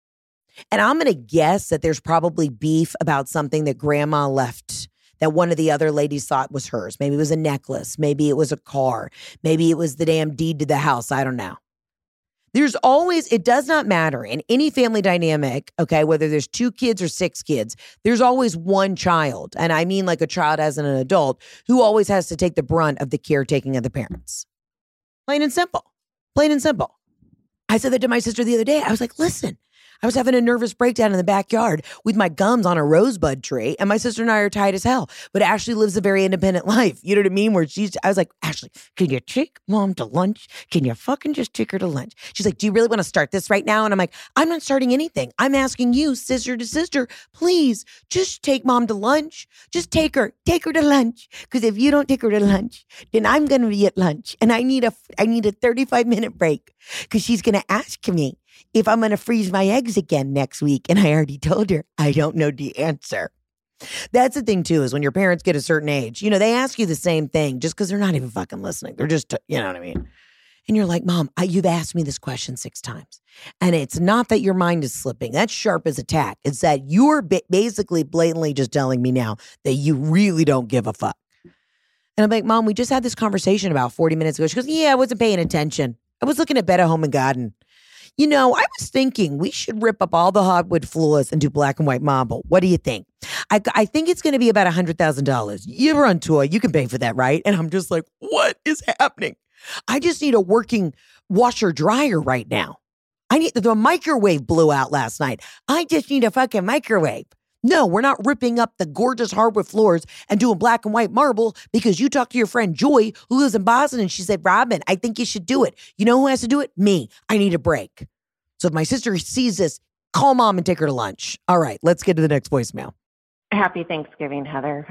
And I'm going to guess that there's probably beef about something that grandma left that one of the other ladies thought was hers. Maybe it was a necklace. Maybe it was a car. Maybe it was the damn deed to the house. I don't know. There's always, it does not matter in any family dynamic, okay, whether there's 2 kids or 6 kids, there's always one child. And I mean like a child as an adult who always has to take the brunt of the caretaking of the parents. Plain and simple. Plain and simple. I said that to my sister the other day. I was like, listen, I was having a nervous breakdown in the backyard with my gums on a rosebud tree, and my sister and I are tight as hell. But Ashley lives a very independent life. You know what I mean? I was like, Ashley, can you take mom to lunch? Can you fucking just take her to lunch? She's like, do you really want to start this right now? And I'm like, I'm not starting anything. I'm asking you, sister to sister, please just take mom to lunch. Just take her to lunch. Because if you don't take her to lunch, then I'm going to be at lunch, and I need a 35-minute break because she's going to ask me if I'm going to freeze my eggs again next week. And I already told her, I don't know the answer. That's the thing too, is when your parents get a certain age, you know, they ask you the same thing just because they're not even fucking listening. They're just, you know what I mean? And you're like, Mom, you've asked me this question 6 times. And it's not that your mind is slipping. That's sharp as a tack. It's that you're basically blatantly just telling me now that you really don't give a fuck. And I'm like, Mom, we just had this conversation about 40 minutes ago. She goes, yeah, I wasn't paying attention. I was looking at Better Home and Garden. You know, I was thinking we should rip up all the hardwood floors and do black and white marble. What do you think? I think it's going to be about $100,000. You're on tour. You can pay for that, right? And I'm just like, what is happening? I just need a working washer dryer right now. The microwave blew out last night. I just need a fucking microwave. No, we're not ripping up the gorgeous hardwood floors and doing black and white marble because you talked to your friend Joy, who lives in Boston, and she said, Robin, I think you should do it. You know who has to do it? Me. I need a break. So if my sister sees this, call mom and take her to lunch. All right, let's get to the next voicemail. Happy Thanksgiving, Heather.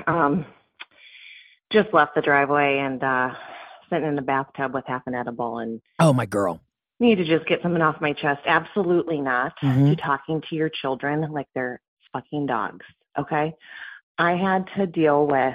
Just left the driveway and sitting in the bathtub with half an edible. And oh, my girl. Need to just get something off my chest. Absolutely not to talking to your children like they're fucking dogs, okay? I had to deal with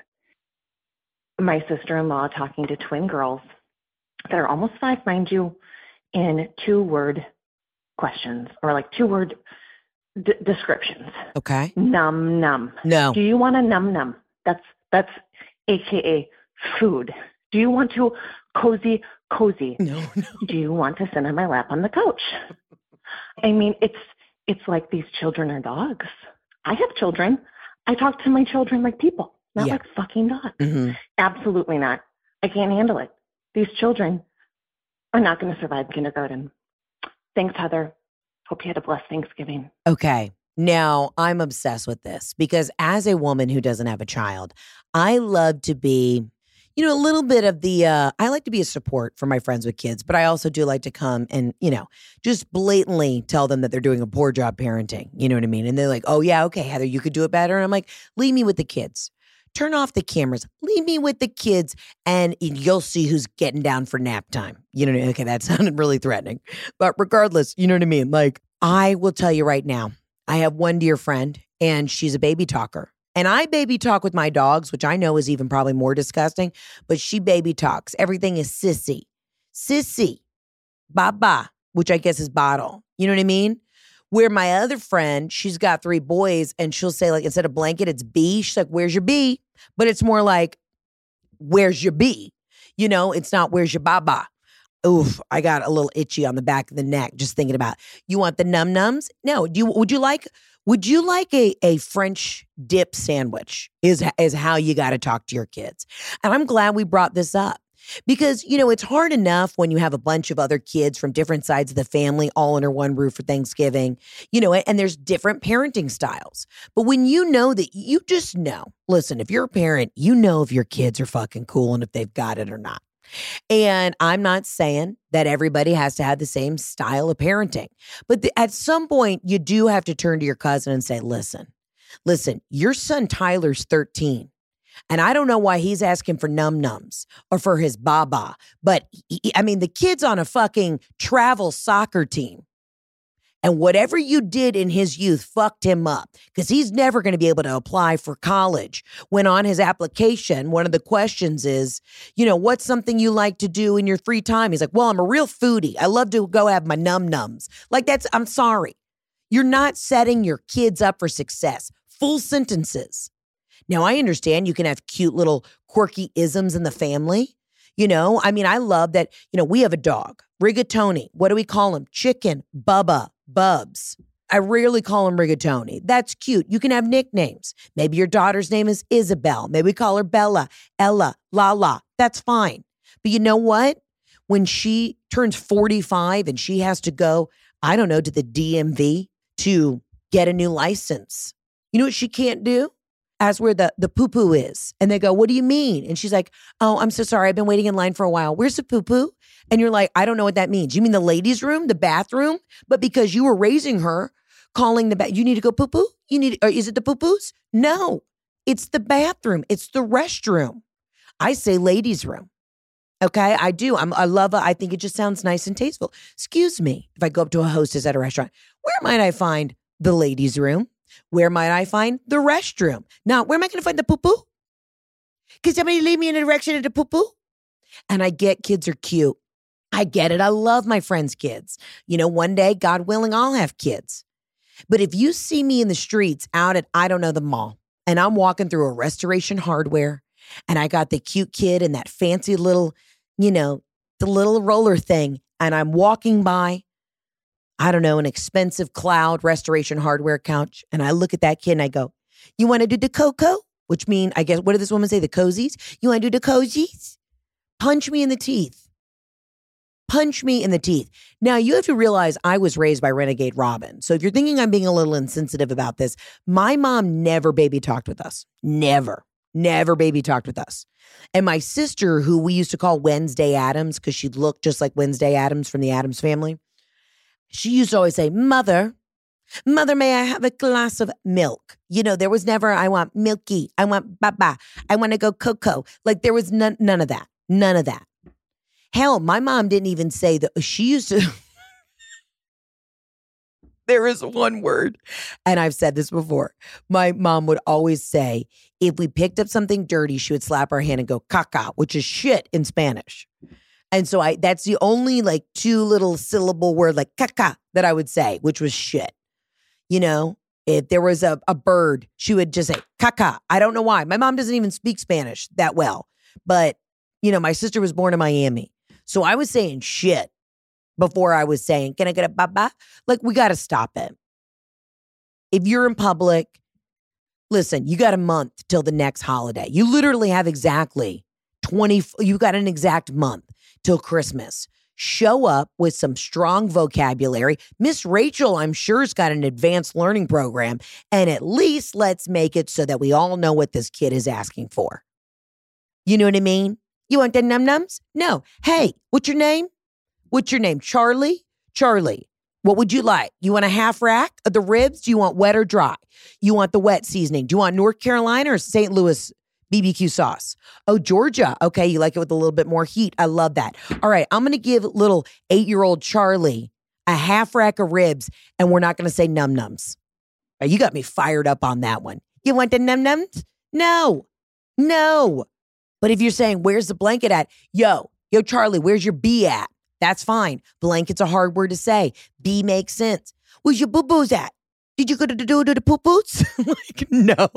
my sister-in-law talking to twin girls that are almost 5, mind you, in 2-word questions or like 2-word descriptions. Okay. Num num. No. Do you want a num num? That's AKA food. Do you want to cozy? No. Do you want to sit on my lap on the couch? I mean, it's like these children are dogs. I have children. I talk to my children like people, not like fucking dogs. Absolutely not. I can't handle it. These children are not going to survive kindergarten. Thanks, Heather. Hope you had a blessed Thanksgiving. Okay. Now, I'm obsessed with this because as a woman who doesn't have a child, I love to be, you know, a little bit of the, I like to be a support for my friends with kids, but I also do like to come and, you know, just blatantly tell them that they're doing a poor job parenting. You know what I mean? And they're like, oh yeah, okay, Heather, you could do it better. And I'm like, leave me with the kids. Turn off the cameras. Leave me with the kids and you'll see who's getting down for nap time. You know what I mean? Okay, that sounded really threatening. But regardless, you know what I mean? Like, I will tell you right now, I have one dear friend and she's a baby talker. And I baby talk with my dogs, which I know is even probably more disgusting, but she baby talks. Everything is sissy, baba, which I guess is bottle. You know what I mean? Where my other friend, she's got 3 boys, and she'll say, like, instead of blanket, it's B. She's like, where's your B? But it's more like, where's your B? You know, it's not where's your baba. Oof, I got a little itchy on the back of the neck just thinking about, you want the num-nums? No, would you like a French dip sandwich is how you got to talk to your kids. And I'm glad we brought this up because, you know, it's hard enough when you have a bunch of other kids from different sides of the family all under one roof for Thanksgiving, you know, and there's different parenting styles. But when you know that you just know, listen, if you're a parent, you know if your kids are fucking cool and if they've got it or not. And I'm not saying that everybody has to have the same style of parenting, but at some point you do have to turn to your cousin and say, listen, your son Tyler's 13 and I don't know why he's asking for num-nums or for his baba, but the kid's on a fucking travel soccer team. And whatever you did in his youth fucked him up because he's never going to be able to apply for college. When on his application, one of the questions is, you know, what's something you like to do in your free time? He's like, well, I'm a real foodie. I love to go have my num-nums. Like I'm sorry. You're not setting your kids up for success. Full sentences. Now, I understand you can have cute little quirky isms in the family. You know, I love that, you know, we have a dog, Rigatoni. What do we call him? Chicken, Bubba, Bubs. I rarely call him Rigatoni. That's cute. You can have nicknames. Maybe your daughter's name is Isabel. Maybe we call her Bella, Ella, Lala. That's fine. But you know what? When she turns 45 and she has to go, I don't know, to the DMV to get a new license, you know what she can't do? Ask where the poo-poo is. And they go, what do you mean? And she's like, oh, I'm so sorry. I've been waiting in line for a while. Where's the poo-poo? And you're like, I don't know what that means. You mean the ladies' room, the bathroom? But because you were raising her, calling you need to go poo-poo? Or is it the poo-poos? No, it's the bathroom. It's the restroom. I say ladies' room. Okay, I do. I think it just sounds nice and tasteful. Excuse me. If I go up to a hostess at a restaurant, where might I find the ladies' room? Where might I find the restroom? Now, where am I going to find the poo-poo? Can somebody lead me in the direction of the poo-poo? And I get kids are cute. I get it. I love my friends' kids. You know, one day, God willing, I'll have kids. But if you see me in the streets out at, I don't know, the mall, and I'm walking through a Restoration Hardware, and I got the cute kid and that fancy little, you know, the little roller thing, and I'm walking by, I don't know, an expensive Cloud Restoration Hardware couch. And I look at that kid and I go, you want to do the cocoa? Which mean, I guess, what did this woman say? The cozies? You want to do the cozies? Punch me in the teeth. Punch me in the teeth. Now, you have to realize I was raised by Renegade Robin. So if you're thinking I'm being a little insensitive about this, my mom never baby talked with us. Never baby talked with us. And my sister, who we used to call Wednesday Addams because she looked just like Wednesday Addams from the Addams Family, she used to always say, Mother, may I have a glass of milk? You know, there was never, I want milky, I want baba, I want to go cocoa. Like there was none of that. None of that. Hell, my mom didn't even say that. She used to, there is one word, and I've said this before. My mom would always say, if we picked up something dirty, she would slap our hand and go, caca, which is shit in Spanish. And so that's the only like 2 little syllable word like caca that I would say, which was shit. You know, if there was a bird, she would just say caca. I don't know why. My mom doesn't even speak Spanish that well. But, you know, my sister was born in Miami. So I was saying shit before I was saying, can I get a baba? Like, we got to stop it. If you're in public, listen, you got a month till the next holiday. You literally have exactly you got an exact month till Christmas. Show up with some strong vocabulary. Miss Rachel, I'm sure, has got an advanced learning program. And at least let's make it so that we all know what this kid is asking for. You know what I mean? You want the num-nums? No. Hey, what's your name? What's your name? Charlie? Charlie. What would you like? You want a half rack of the ribs? Do you want wet or dry? You want the wet seasoning? Do you want North Carolina or St. Louis BBQ sauce? Oh, Georgia. Okay, you like it with a little bit more heat. I love that. All right, I'm going to give little 8-year-old Charlie a half rack of ribs, and we're not going to say num-nums. You got me fired up on that one. You want the num-nums? No. But if you're saying, where's the blanket at? Yo, Charlie, where's your B at? That's fine. Blanket's a hard word to say. B makes sense. Where's your boo-boos at? Did you go to the poo-poos? Like, no.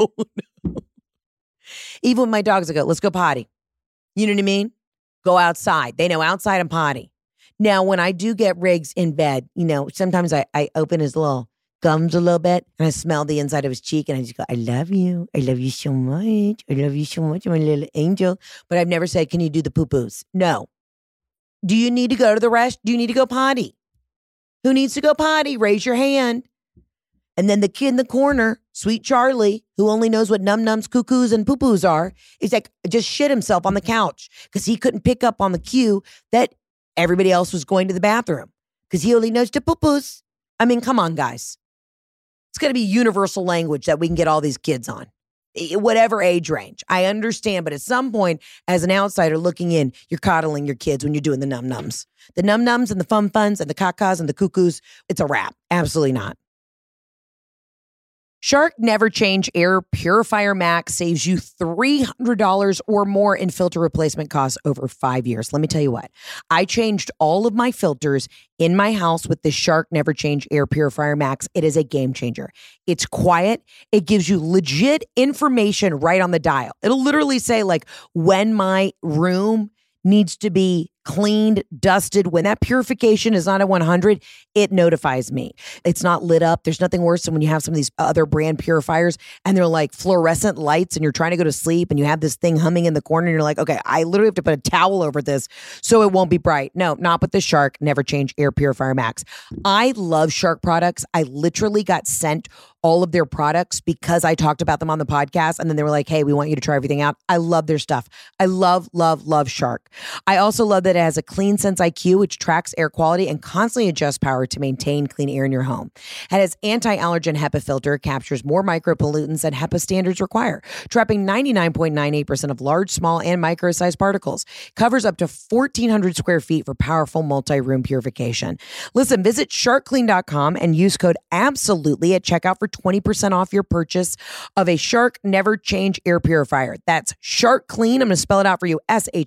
Even with my dogs, I go, let's go potty. You know what I mean? Go outside. They know outside and potty. Now, when I do get Riggs in bed, sometimes I open his little gums a little bit and I smell the inside of his cheek and I just go, I love you. I love you so much. I love you so much, my little angel. But I've never said, can you do the poo-poos? No. Do you need to go to the rest? Do you need to go potty? Who needs to go potty? Raise your hand. And then the kid in the corner, sweet Charlie, who only knows what num-nums, cuckoos, and poo-poos are, is like, just shit himself on the couch because he couldn't pick up on the cue that everybody else was going to the bathroom because he only knows the poo-poos. I mean, come on, guys. It's got to be universal language that we can get all these kids on, whatever age range. I understand, but at some point, as an outsider looking in, you're coddling your kids when you're doing the num-nums. The num-nums and the fun-funs and the cacas and the cuckoos, it's a wrap. Absolutely not. Shark Never Change Air Purifier Max saves you $300 or more in filter replacement costs over 5 years. Let me tell you what. I changed all of my filters in my house with the Shark Never Change Air Purifier Max. It is a game changer. It's quiet. It gives you legit information right on the dial. It'll literally say like when my room needs to be cleaned, dusted. When that purification is not at 100, it notifies me. It's not lit up. There's nothing worse than when you have some of these other brand purifiers and they're like fluorescent lights and you're trying to go to sleep and you have this thing humming in the corner and you're like, okay, I literally have to put a towel over this so it won't be bright. No, not with the Shark Never Change Air Purifier Max. I love Shark products. I literally got sent all of their products because I talked about them on the podcast and then they were like, hey, we want you to try everything out. I love their stuff. I love, love, love Shark. I also love that it has a Clean Sense IQ, which tracks air quality and constantly adjusts power to maintain clean air in your home. It has anti-allergen HEPA filter, captures more micropollutants than HEPA standards require, trapping 99.98% of large, small, and micro-sized particles. Covers up to 1,400 square feet for powerful multi-room purification. Listen, visit sharkclean.com and use code ABSOLUTELY at checkout for 20% off your purchase of a Shark Never Change Air Purifier. That's Shark Clean. I'm going to spell it out for you.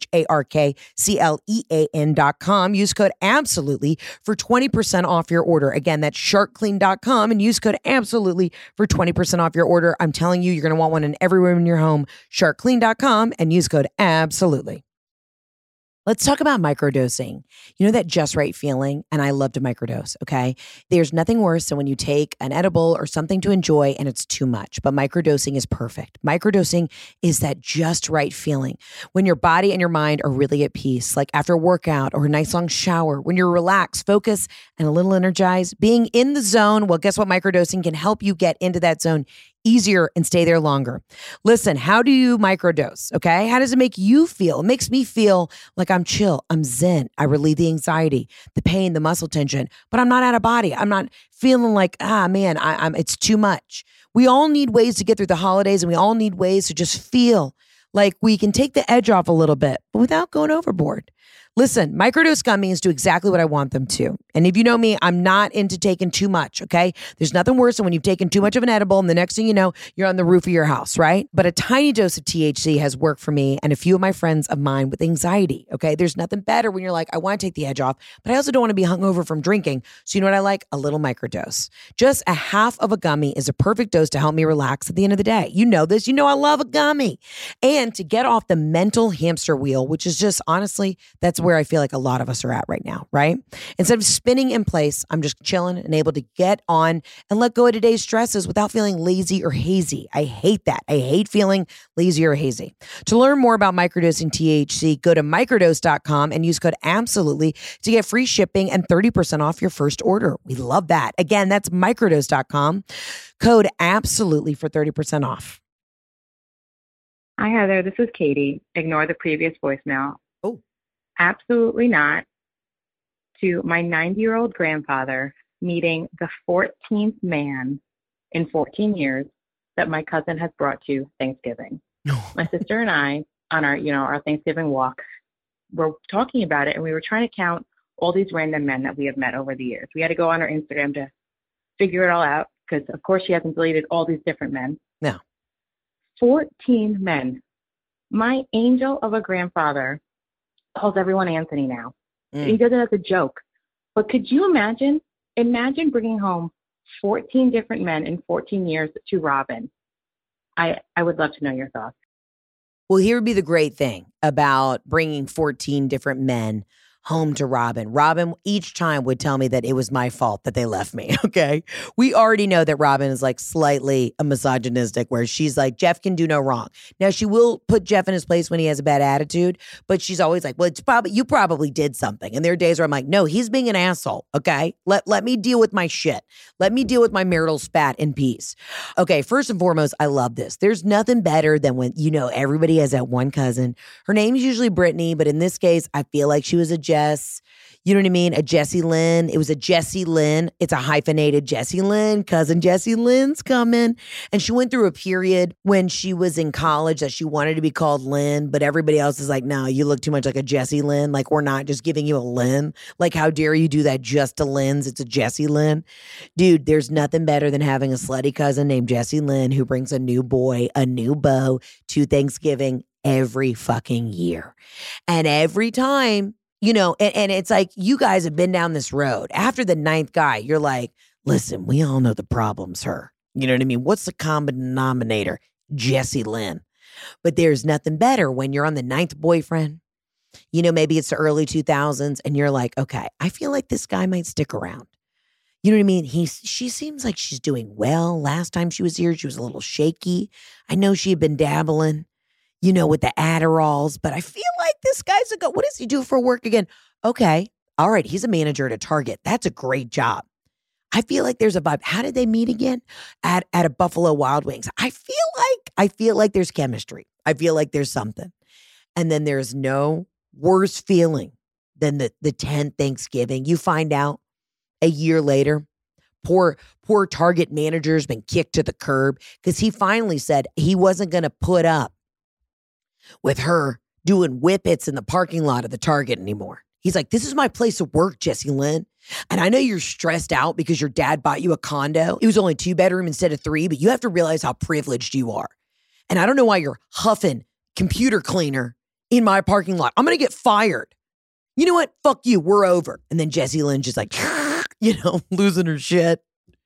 SHARKCLEAN.com. Use code ABSOLUTELY for 20% off your order. Again, that's sharkclean.com and use code ABSOLUTELY for 20% off your order. I'm telling you, you're going to want one in every room in your home. Sharkclean.com and use code ABSOLUTELY. Let's talk about microdosing. You know that just right feeling? And I love to microdose, okay? There's nothing worse than when you take an edible or something to enjoy and it's too much, but microdosing is perfect. Microdosing is that just right feeling when your body and your mind are really at peace, like after a workout or a nice long shower, when you're relaxed, focused, and a little energized, being in the zone. Well, guess what? Microdosing can help you get into that zone easier and stay there longer. Listen, how do you microdose? Okay. How does it make you feel? It makes me feel like I'm chill. I'm zen. I relieve the anxiety, the pain, the muscle tension, but I'm not out of body. I'm not feeling like, man, it's too much. We all need ways to get through the holidays and we all need ways to just feel like we can take the edge off a little bit, but without going overboard. Listen, microdose gummies do exactly what I want them to. And if you know me, I'm not into taking too much, okay? There's nothing worse than when you've taken too much of an edible and the next thing you know, you're on the roof of your house, right? But a tiny dose of THC has worked for me and a few of my friends of mine with anxiety, okay? There's nothing better when you're like, I want to take the edge off, but I also don't want to be hungover from drinking. So you know what I like? A little microdose. Just a half of a gummy is a perfect dose to help me relax at the end of the day. You know this. You know I love a gummy. And to get off the mental hamster wheel, which is just, honestly, that's where I feel like a lot of us are at right now, right? Instead of spinning in place, I'm just chilling and able to get on and let go of today's stresses without feeling lazy or hazy. I hate that. I hate feeling lazy or hazy. To learn more about microdosing THC, go to microdose.com and use code ABSOLUTELY to get free shipping and 30% off your first order. We love that. Again, that's microdose.com. Code ABSOLUTELY for 30% off. Hi, Heather. This is Katie. Ignore the previous voicemail. Oh. Absolutely not. To my 90-year-old grandfather meeting the 14th man in 14 years that my cousin has brought to Thanksgiving. My sister and I, on our Thanksgiving walk, were talking about it, and we were trying to count all these random men that we have met over the years. We had to go on her Instagram to figure it all out because, of course, she hasn't deleted all these different men. No. 14 men. My angel of a grandfather calls everyone Anthony now. He does it as a joke. But could you imagine bringing home 14 different men in 14 years to Robin. I would love to know your thoughts. Well, here would be the great thing about bringing 14 different men home to Robin. Robin each time would tell me that it was my fault that they left me, okay? We already know that Robin is like slightly a misogynistic where she's like, Jeff can do no wrong. Now, she will put Jeff in his place when he has a bad attitude, but she's always like, well, you probably did something. And there are days where I'm like, no, he's being an asshole, okay? Let me deal with my shit. Let me deal with my marital spat in peace. Okay, first and foremost, I love this. There's nothing better than when, everybody has that one cousin. Her name's usually Brittany, but in this case, I feel like she was a Jess, you know what I mean? A Jessie Lynn. It was a Jessie Lynn. It's a hyphenated Jessie Lynn. Cousin Jessie Lynn's coming. And she went through a period when she was in college that she wanted to be called Lynn, but everybody else is like, no, you look too much like a Jessie Lynn. Like, we're not just giving you a Lynn. Like, how dare you do that just to Lynn's? It's a Jessie Lynn. Dude, there's nothing better than having a slutty cousin named Jessie Lynn who brings a new boy, a new beau to Thanksgiving every fucking year. And every time, and it's like, you guys have been down this road. After the 9th guy, you're like, listen, we all know the problem's her. You know what I mean? What's the common denominator? Jessie Lynn. But there's nothing better when you're on the 9th boyfriend. Maybe it's the early 2000s and you're like, okay, I feel like this guy might stick around. You know what I mean? She seems like she's doing well. Last time she was here, she was a little shaky. I know she had been dabbling, with the Adderalls, but I feel like this guy's what does he do for work again? Okay. All right. He's a manager at a Target. That's a great job. I feel like there's a vibe. How did they meet again? At a Buffalo Wild Wings. I feel like there's chemistry. I feel like there's something. And then there's no worse feeling than the 10th Thanksgiving. You find out a year later, poor Target manager's been kicked to the curb because he finally said he wasn't going to put up with her doing whippets in the parking lot of the Target anymore. He's like, this is my place of work, Jessie Lynn. And I know you're stressed out because your dad bought you a condo. It was only 2-bedroom instead of 3, but you have to realize how privileged you are. And I don't know why you're huffing computer cleaner in my parking lot. I'm going to get fired. You know what? Fuck you. We're over. And then Jessie Lynn just like, losing her shit.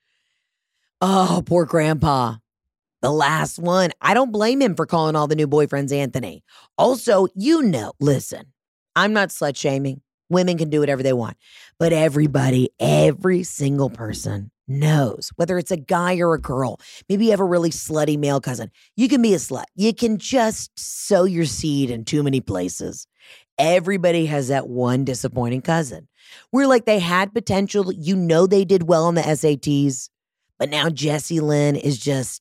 Oh, poor grandpa. The last one. I don't blame him for calling all the new boyfriends Anthony. Also, listen, I'm not slut shaming. Women can do whatever they want. But everybody, every single person knows, whether it's a guy or a girl, maybe you have a really slutty male cousin. You can be a slut. You can just sow your seed in too many places. Everybody has that one disappointing cousin where like they had potential. They did well on the SATs, but now Jessie Lynn is just,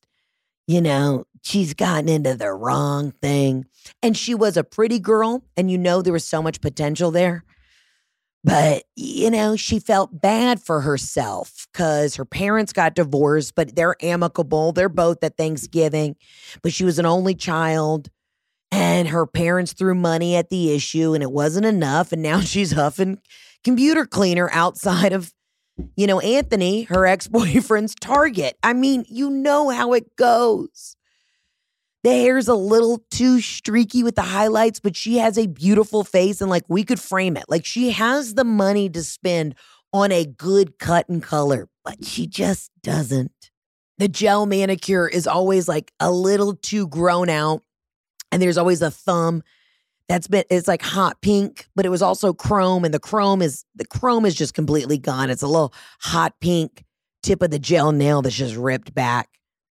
she's gotten into the wrong thing. And she was a pretty girl and there was so much potential there. But, she felt bad for herself because her parents got divorced, but they're amicable. They're both at Thanksgiving, but she was an only child and her parents threw money at the issue and it wasn't enough. And now she's huffing computer cleaner outside of, Anthony, her ex-boyfriend's Target. I mean, how it goes. The hair's a little too streaky with the highlights, but she has a beautiful face and we could frame it. Like she has the money to spend on a good cut and color, but she just doesn't. The gel manicure is always a little too grown out. And there's always a thumb it's like hot pink, but it was also chrome. And the chrome is just completely gone. It's a little hot pink tip of the gel nail that's just ripped back.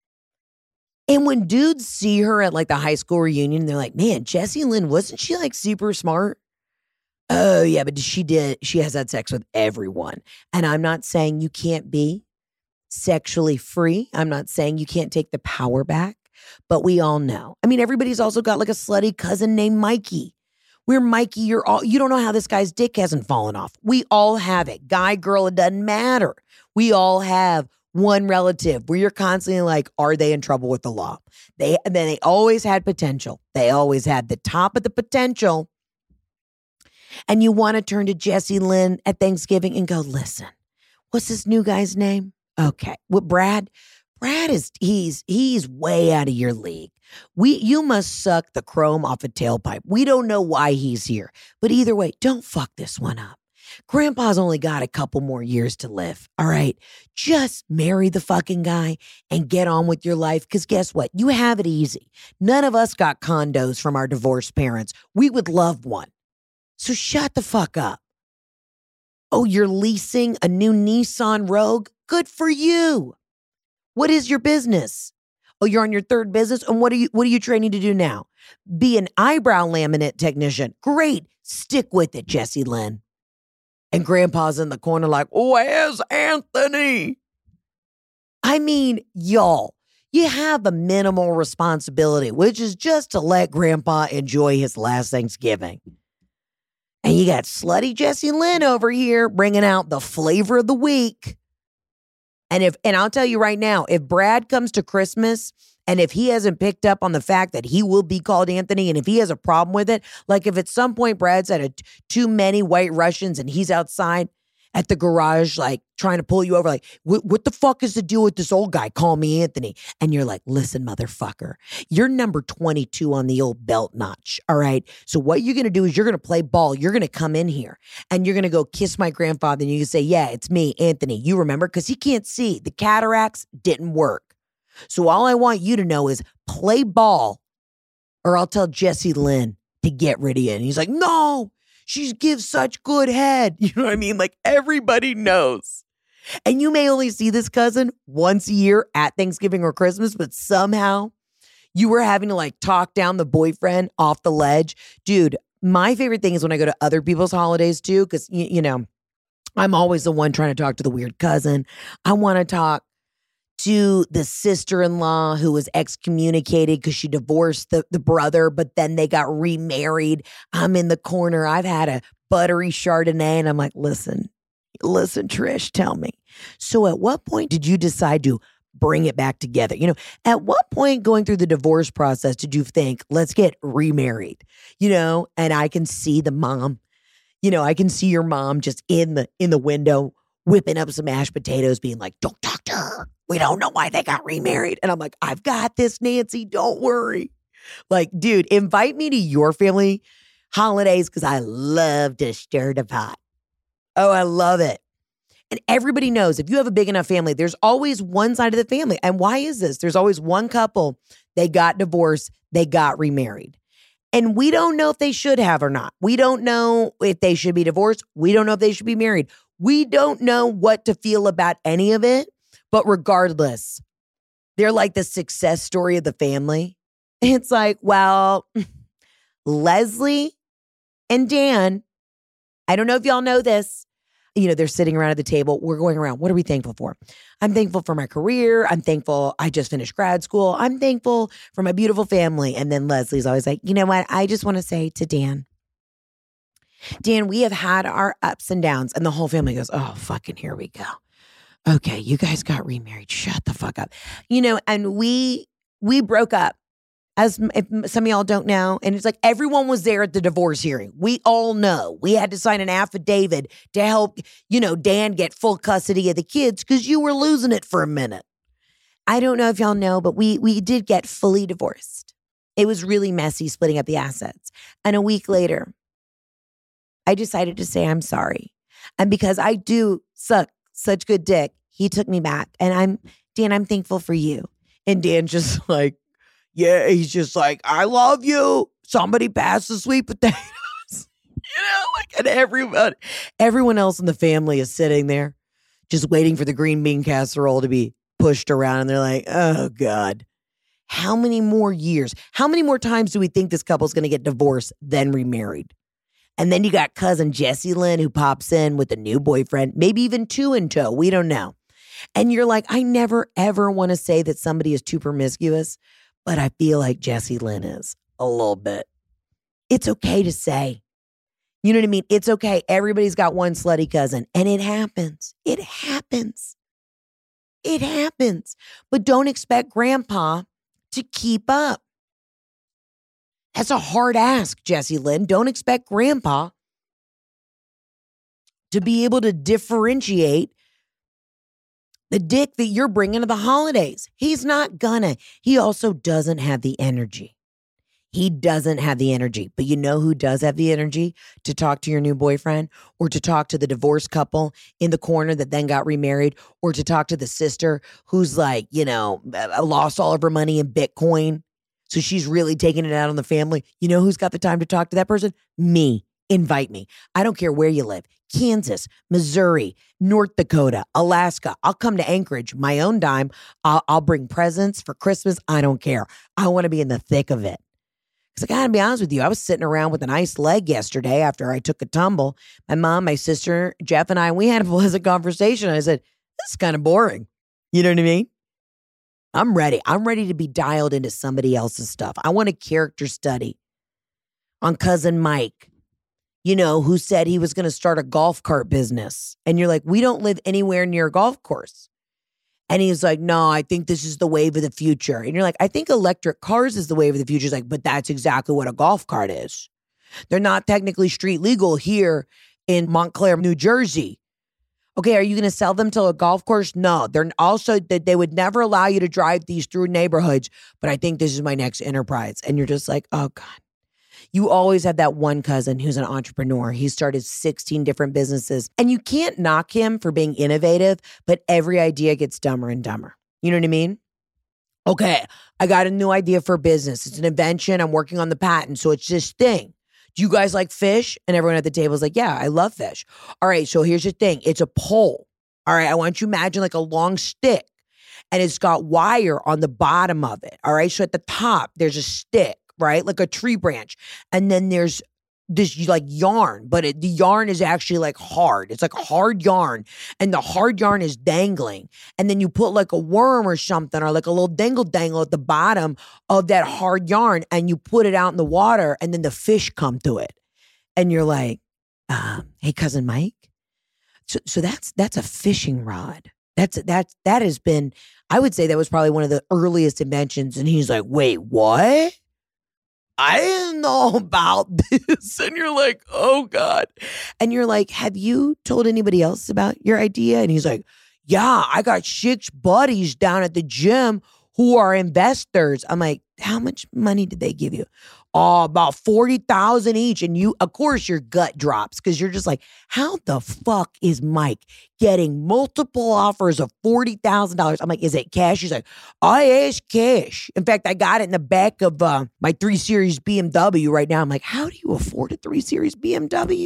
And when dudes see her at the high school reunion, they're like, man, Jessie Lynn, wasn't she super smart? Oh yeah, but she has had sex with everyone. And I'm not saying you can't be sexually free. I'm not saying you can't take the power back, but we all know. I mean, everybody's also got a slutty cousin named Mikey. Where Mikey, you don't know how this guy's dick hasn't fallen off. We all have it. Guy, girl, it doesn't matter. We all have one relative where you're constantly are they in trouble with the law? They always had potential. They always had the top of the potential. And you want to turn to Jessie Lynn at Thanksgiving and go, listen, what's this new guy's name? Okay. What, Brad? Brad he's way out of your league. You must suck the chrome off a tailpipe. We don't know why he's here. But either way, don't fuck this one up. Grandpa's only got a couple more years to live. All right. Just marry the fucking guy and get on with your life. Because guess what? You have it easy. None of us got condos from our divorced parents. We would love one. So shut the fuck up. Oh, you're leasing a new Nissan Rogue? Good for you. What is your business? Oh, you're on your third business? And what are you training to do now? Be an eyebrow laminate technician. Great. Stick with it, Jessie Lynn. And Grandpa's in the corner like, where's Anthony? I mean, y'all, you have a minimal responsibility, which is just to let Grandpa enjoy his last Thanksgiving. And you got slutty Jessie Lynn over here bringing out the flavor of the week. And I'll tell you right now, if Brad comes to Christmas and if he hasn't picked up on the fact that he will be called Anthony, and if he has a problem with it, like if at some point Brad's had too many White Russians and he's outside at the garage, like trying to pull you over, like, what the fuck is the deal with this old guy? Call me Anthony. And you're like, listen, motherfucker, you're number 22 on the old belt notch. All right. So what you're going to do is you're going to play ball. You're going to come in here and you're going to go kiss my grandfather. And you can say, yeah, it's me, Anthony. You remember? Because he can't see. The cataracts didn't work. So all I want you to know is play ball or I'll tell Jessie Lynn to get rid of you. And he's like, no. She gives such good head. You know what I mean? Like everybody knows. And you may only see this cousin once a year at Thanksgiving or Christmas, but somehow you were having to like talk down the boyfriend off the ledge. Dude, my favorite thing is when I go to other people's holidays too, because, you know, I'm always the one trying to talk to the weird cousin. I want to talk to the sister-in-law who was excommunicated because she divorced the brother, but then they got remarried. I'm in the corner. I've had a buttery Chardonnay, and I'm like, listen, Trish, tell me. So at what point did you decide to bring it back together? You know, at what point going through the divorce process did you think, let's get remarried? You know, and I can see the mom, you know, I can see your mom just in the window whipping up some mashed potatoes being like, don't talk to her. We don't know why they got remarried. And I'm like, I've got this, Nancy. Don't worry. Like, dude, invite me to your family holidays because I love to stir the pot. Oh, I love it. And everybody knows if you have a big enough family, there's always one side of the family. And why is this? There's always one couple. They got divorced. They got remarried. And we don't know if they should have or not. We don't know if they should be divorced. We don't know if they should be married. We don't know what to feel about any of it. But regardless, they're like the success story of the family. It's like, well, Leslie and Dan, I don't know if y'all know this. You know, they're sitting around at the table. We're going around. What are we thankful for? I'm thankful for my career. I'm thankful I just finished grad school. I'm thankful for my beautiful family. And then Leslie's always like, you know what? I just want to say to Dan, we have had our ups and downs. And the whole family goes, oh, fucking here we go. Okay, you guys got remarried. Shut the fuck up. You know, and we broke up, as if some of y'all don't know. And it's like everyone was there at the divorce hearing. We all know. We had to sign an affidavit to help, you know, Dan get full custody of the kids because you were losing it for a minute. I don't know if y'all know, but we did get fully divorced. It was really messy splitting up the assets. And a week later, I decided to say I'm sorry. And because I do suck such good dick, he took me back. And I'm thankful for you. And Dan's just like, yeah, he's just like, I love you. Somebody pass the sweet potatoes. You know, like, and everyone else in the family is sitting there just waiting for the green bean casserole to be pushed around. And they're like, oh God, how many more years? How many more times do we think this couple's going to get divorced, then remarried? And then you got cousin Jessie Lynn who pops in with a new boyfriend, maybe even two in tow. We don't know. And you're like, I never, ever want to say that somebody is too promiscuous, but I feel like Jessie Lynn is a little bit. It's okay to say. You know what I mean? It's okay. Everybody's got one slutty cousin, and it happens. It happens. It happens. But don't expect Grandpa to keep up. That's a hard ask, Jessie Lynn. Don't expect Grandpa to be able to differentiate the dick that you're bringing to the holidays. He's not gonna. He also doesn't have the energy. He doesn't have the energy. But you know who does have the energy to talk to your new boyfriend, or to talk to the divorced couple in the corner that then got remarried, or to talk to the sister who's like, lost all of her money in Bitcoin. So she's really taking it out on the family. You know who's got the time to talk to that person? Me. Invite me. I don't care where you live. Kansas, Missouri, North Dakota, Alaska. I'll come to Anchorage, my own dime. I'll bring presents for Christmas. I don't care. I want to be in the thick of it. Because I got to be honest with you, I was sitting around with an iced leg yesterday after I took a tumble. My mom, my sister, Jeff, and we had a pleasant conversation. I said, this is kind of boring. You know what I mean? I'm ready. I'm ready to be dialed into somebody else's stuff. I want a character study on Cousin Mike, who said he was going to start a golf cart business. And you're like, we don't live anywhere near a golf course. And he's like, no, I think this is the wave of the future. And you're like, I think electric cars is the wave of the future. He's like, but that's exactly what a golf cart is. They're not technically street legal here in Montclair, New Jersey. Okay, are you going to sell them to a golf course? No, they're also that they would never allow you to drive these through neighborhoods. But I think this is my next enterprise. And you're just like, oh God. You always have that one cousin who's an entrepreneur. He started 16 different businesses. And you can't knock him for being innovative, but every idea gets dumber and dumber. You know what I mean? Okay, I got a new idea for a business. It's an invention. I'm working on the patent. So it's this thing. Do you guys like fish? And everyone at the table is like, yeah, I love fish. All right, so here's the thing. It's a pole. All right, I want you to imagine like a long stick. And it's got wire on the bottom of it. All right, so at the top, there's a stick. Right? Like a tree branch. And then there's this like yarn, but the yarn is actually like hard. It's like hard yarn. And the hard yarn is dangling. And then you put like a worm or something, or like a little dangle at the bottom of that hard yarn, and you put it out in the water, and then the fish come to it. And you're like, hey, Cousin Mike. So that's a fishing rod. That has been, I would say that was probably one of the earliest inventions. And he's like, wait, what? I didn't know about this. And you're like, oh God. And you're like, have you told anybody else about your idea? And he's like, yeah, I got 6 buddies down at the gym who are investors. I'm like, how much money did they give you? Oh, about 40,000 each. And you, of course, your gut drops because you're just like, how the fuck is Mike getting multiple offers of $40,000? I'm like, is it cash? He's like, I asked cash. In fact, I got it in the back of my 3 Series BMW right now. I'm like, how do you afford a 3 Series BMW?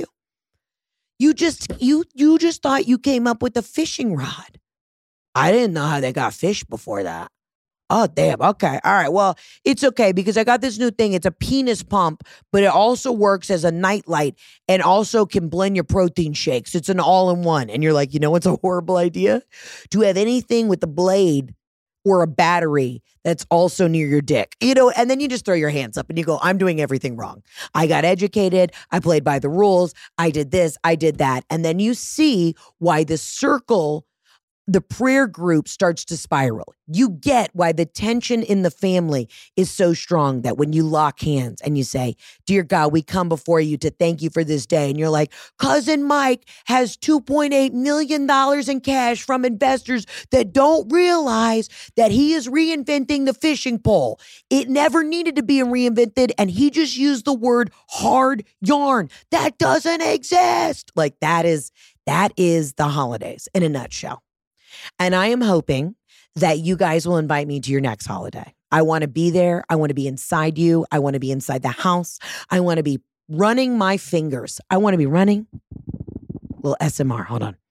You just thought you came up with a fishing rod. I didn't know how they got fish before that. Oh, damn. Okay. All right. Well, it's okay because I got this new thing. It's a penis pump, but it also works as a nightlight and also can blend your protein shakes. It's an all-in-one. And you're like, you know what's a horrible idea? To have anything with a blade or a battery that's also near your dick. And then you just throw your hands up and you go, I'm doing everything wrong. I got educated. I played by the rules. I did this. I did that. And then you see why the circle, the prayer group starts to spiral. You get why the tension in the family is so strong that when you lock hands and you say, dear God, we come before you to thank you for this day. And you're like, Cousin Mike has $2.8 million in cash from investors that don't realize that he is reinventing the fishing pole. It never needed to be reinvented. And he just used the word hard yarn. That doesn't exist. Like that is the holidays in a nutshell. And I am hoping that you guys will invite me to your next holiday. I want to be there. I want to be inside you. I want to be inside the house. I want to be running my fingers. I want to be running. Little SMR. Hold on.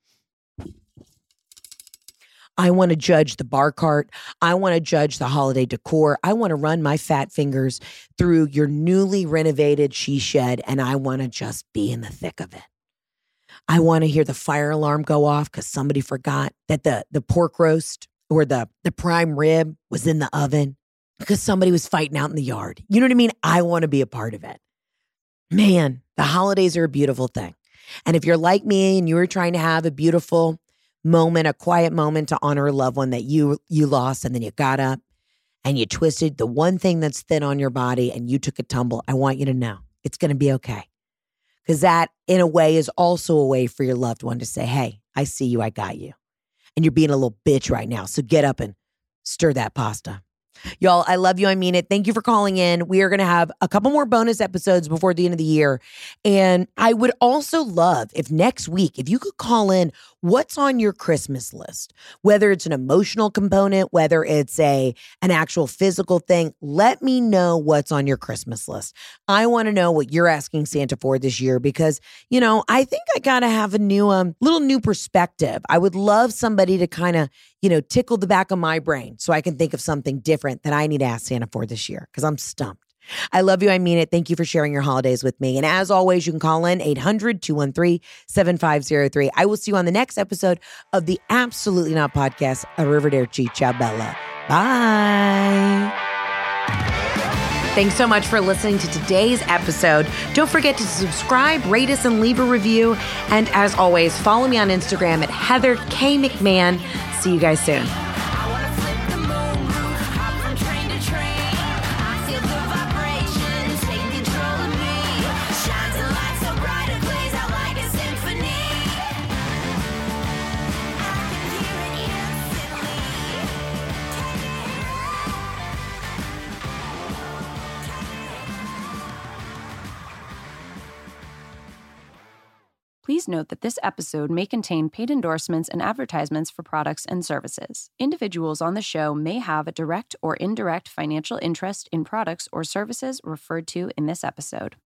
I want to judge the bar cart. I want to judge the holiday decor. I want to run my fat fingers through your newly renovated she shed, and I want to just be in the thick of it. I want to hear the fire alarm go off because somebody forgot that the pork roast or the prime rib was in the oven because somebody was fighting out in the yard. You know what I mean? I want to be a part of it. Man, the holidays are a beautiful thing. And if you're like me and you were trying to have a beautiful moment, a quiet moment to honor a loved one that you lost, and then you got up and you twisted the one thing that's thin on your body and you took a tumble, I want you to know it's going to be okay. Because that, in a way, is also a way for your loved one to say, hey, I see you, I got you. And you're being a little bitch right now. So get up and stir that pasta. Y'all, I love you. I mean it. Thank you for calling in. We are going to have a couple more bonus episodes before the end of the year. And I would also love if next week, if you could call in what's on your Christmas list, whether it's an emotional component, whether it's an actual physical thing, let me know what's on your Christmas list. I want to know what you're asking Santa for this year because, I think I got to have a new, little new perspective. I would love somebody to kind of, tickle the back of my brain so I can think of something different that I need to ask Santa for this year because I'm stumped. I love you. I mean it. Thank you for sharing your holidays with me. And as always, you can call in 800-213-7503. I will see you on the next episode of the Absolutely Not Podcast, Arrivederci, ciao bella. Bye. Thanks so much for listening to today's episode. Don't forget to subscribe, rate us, and leave a review. And as always, follow me on Instagram at Heather K. McMahon. See you guys soon. Please note that this episode may contain paid endorsements and advertisements for products and services. Individuals on the show may have a direct or indirect financial interest in products or services referred to in this episode.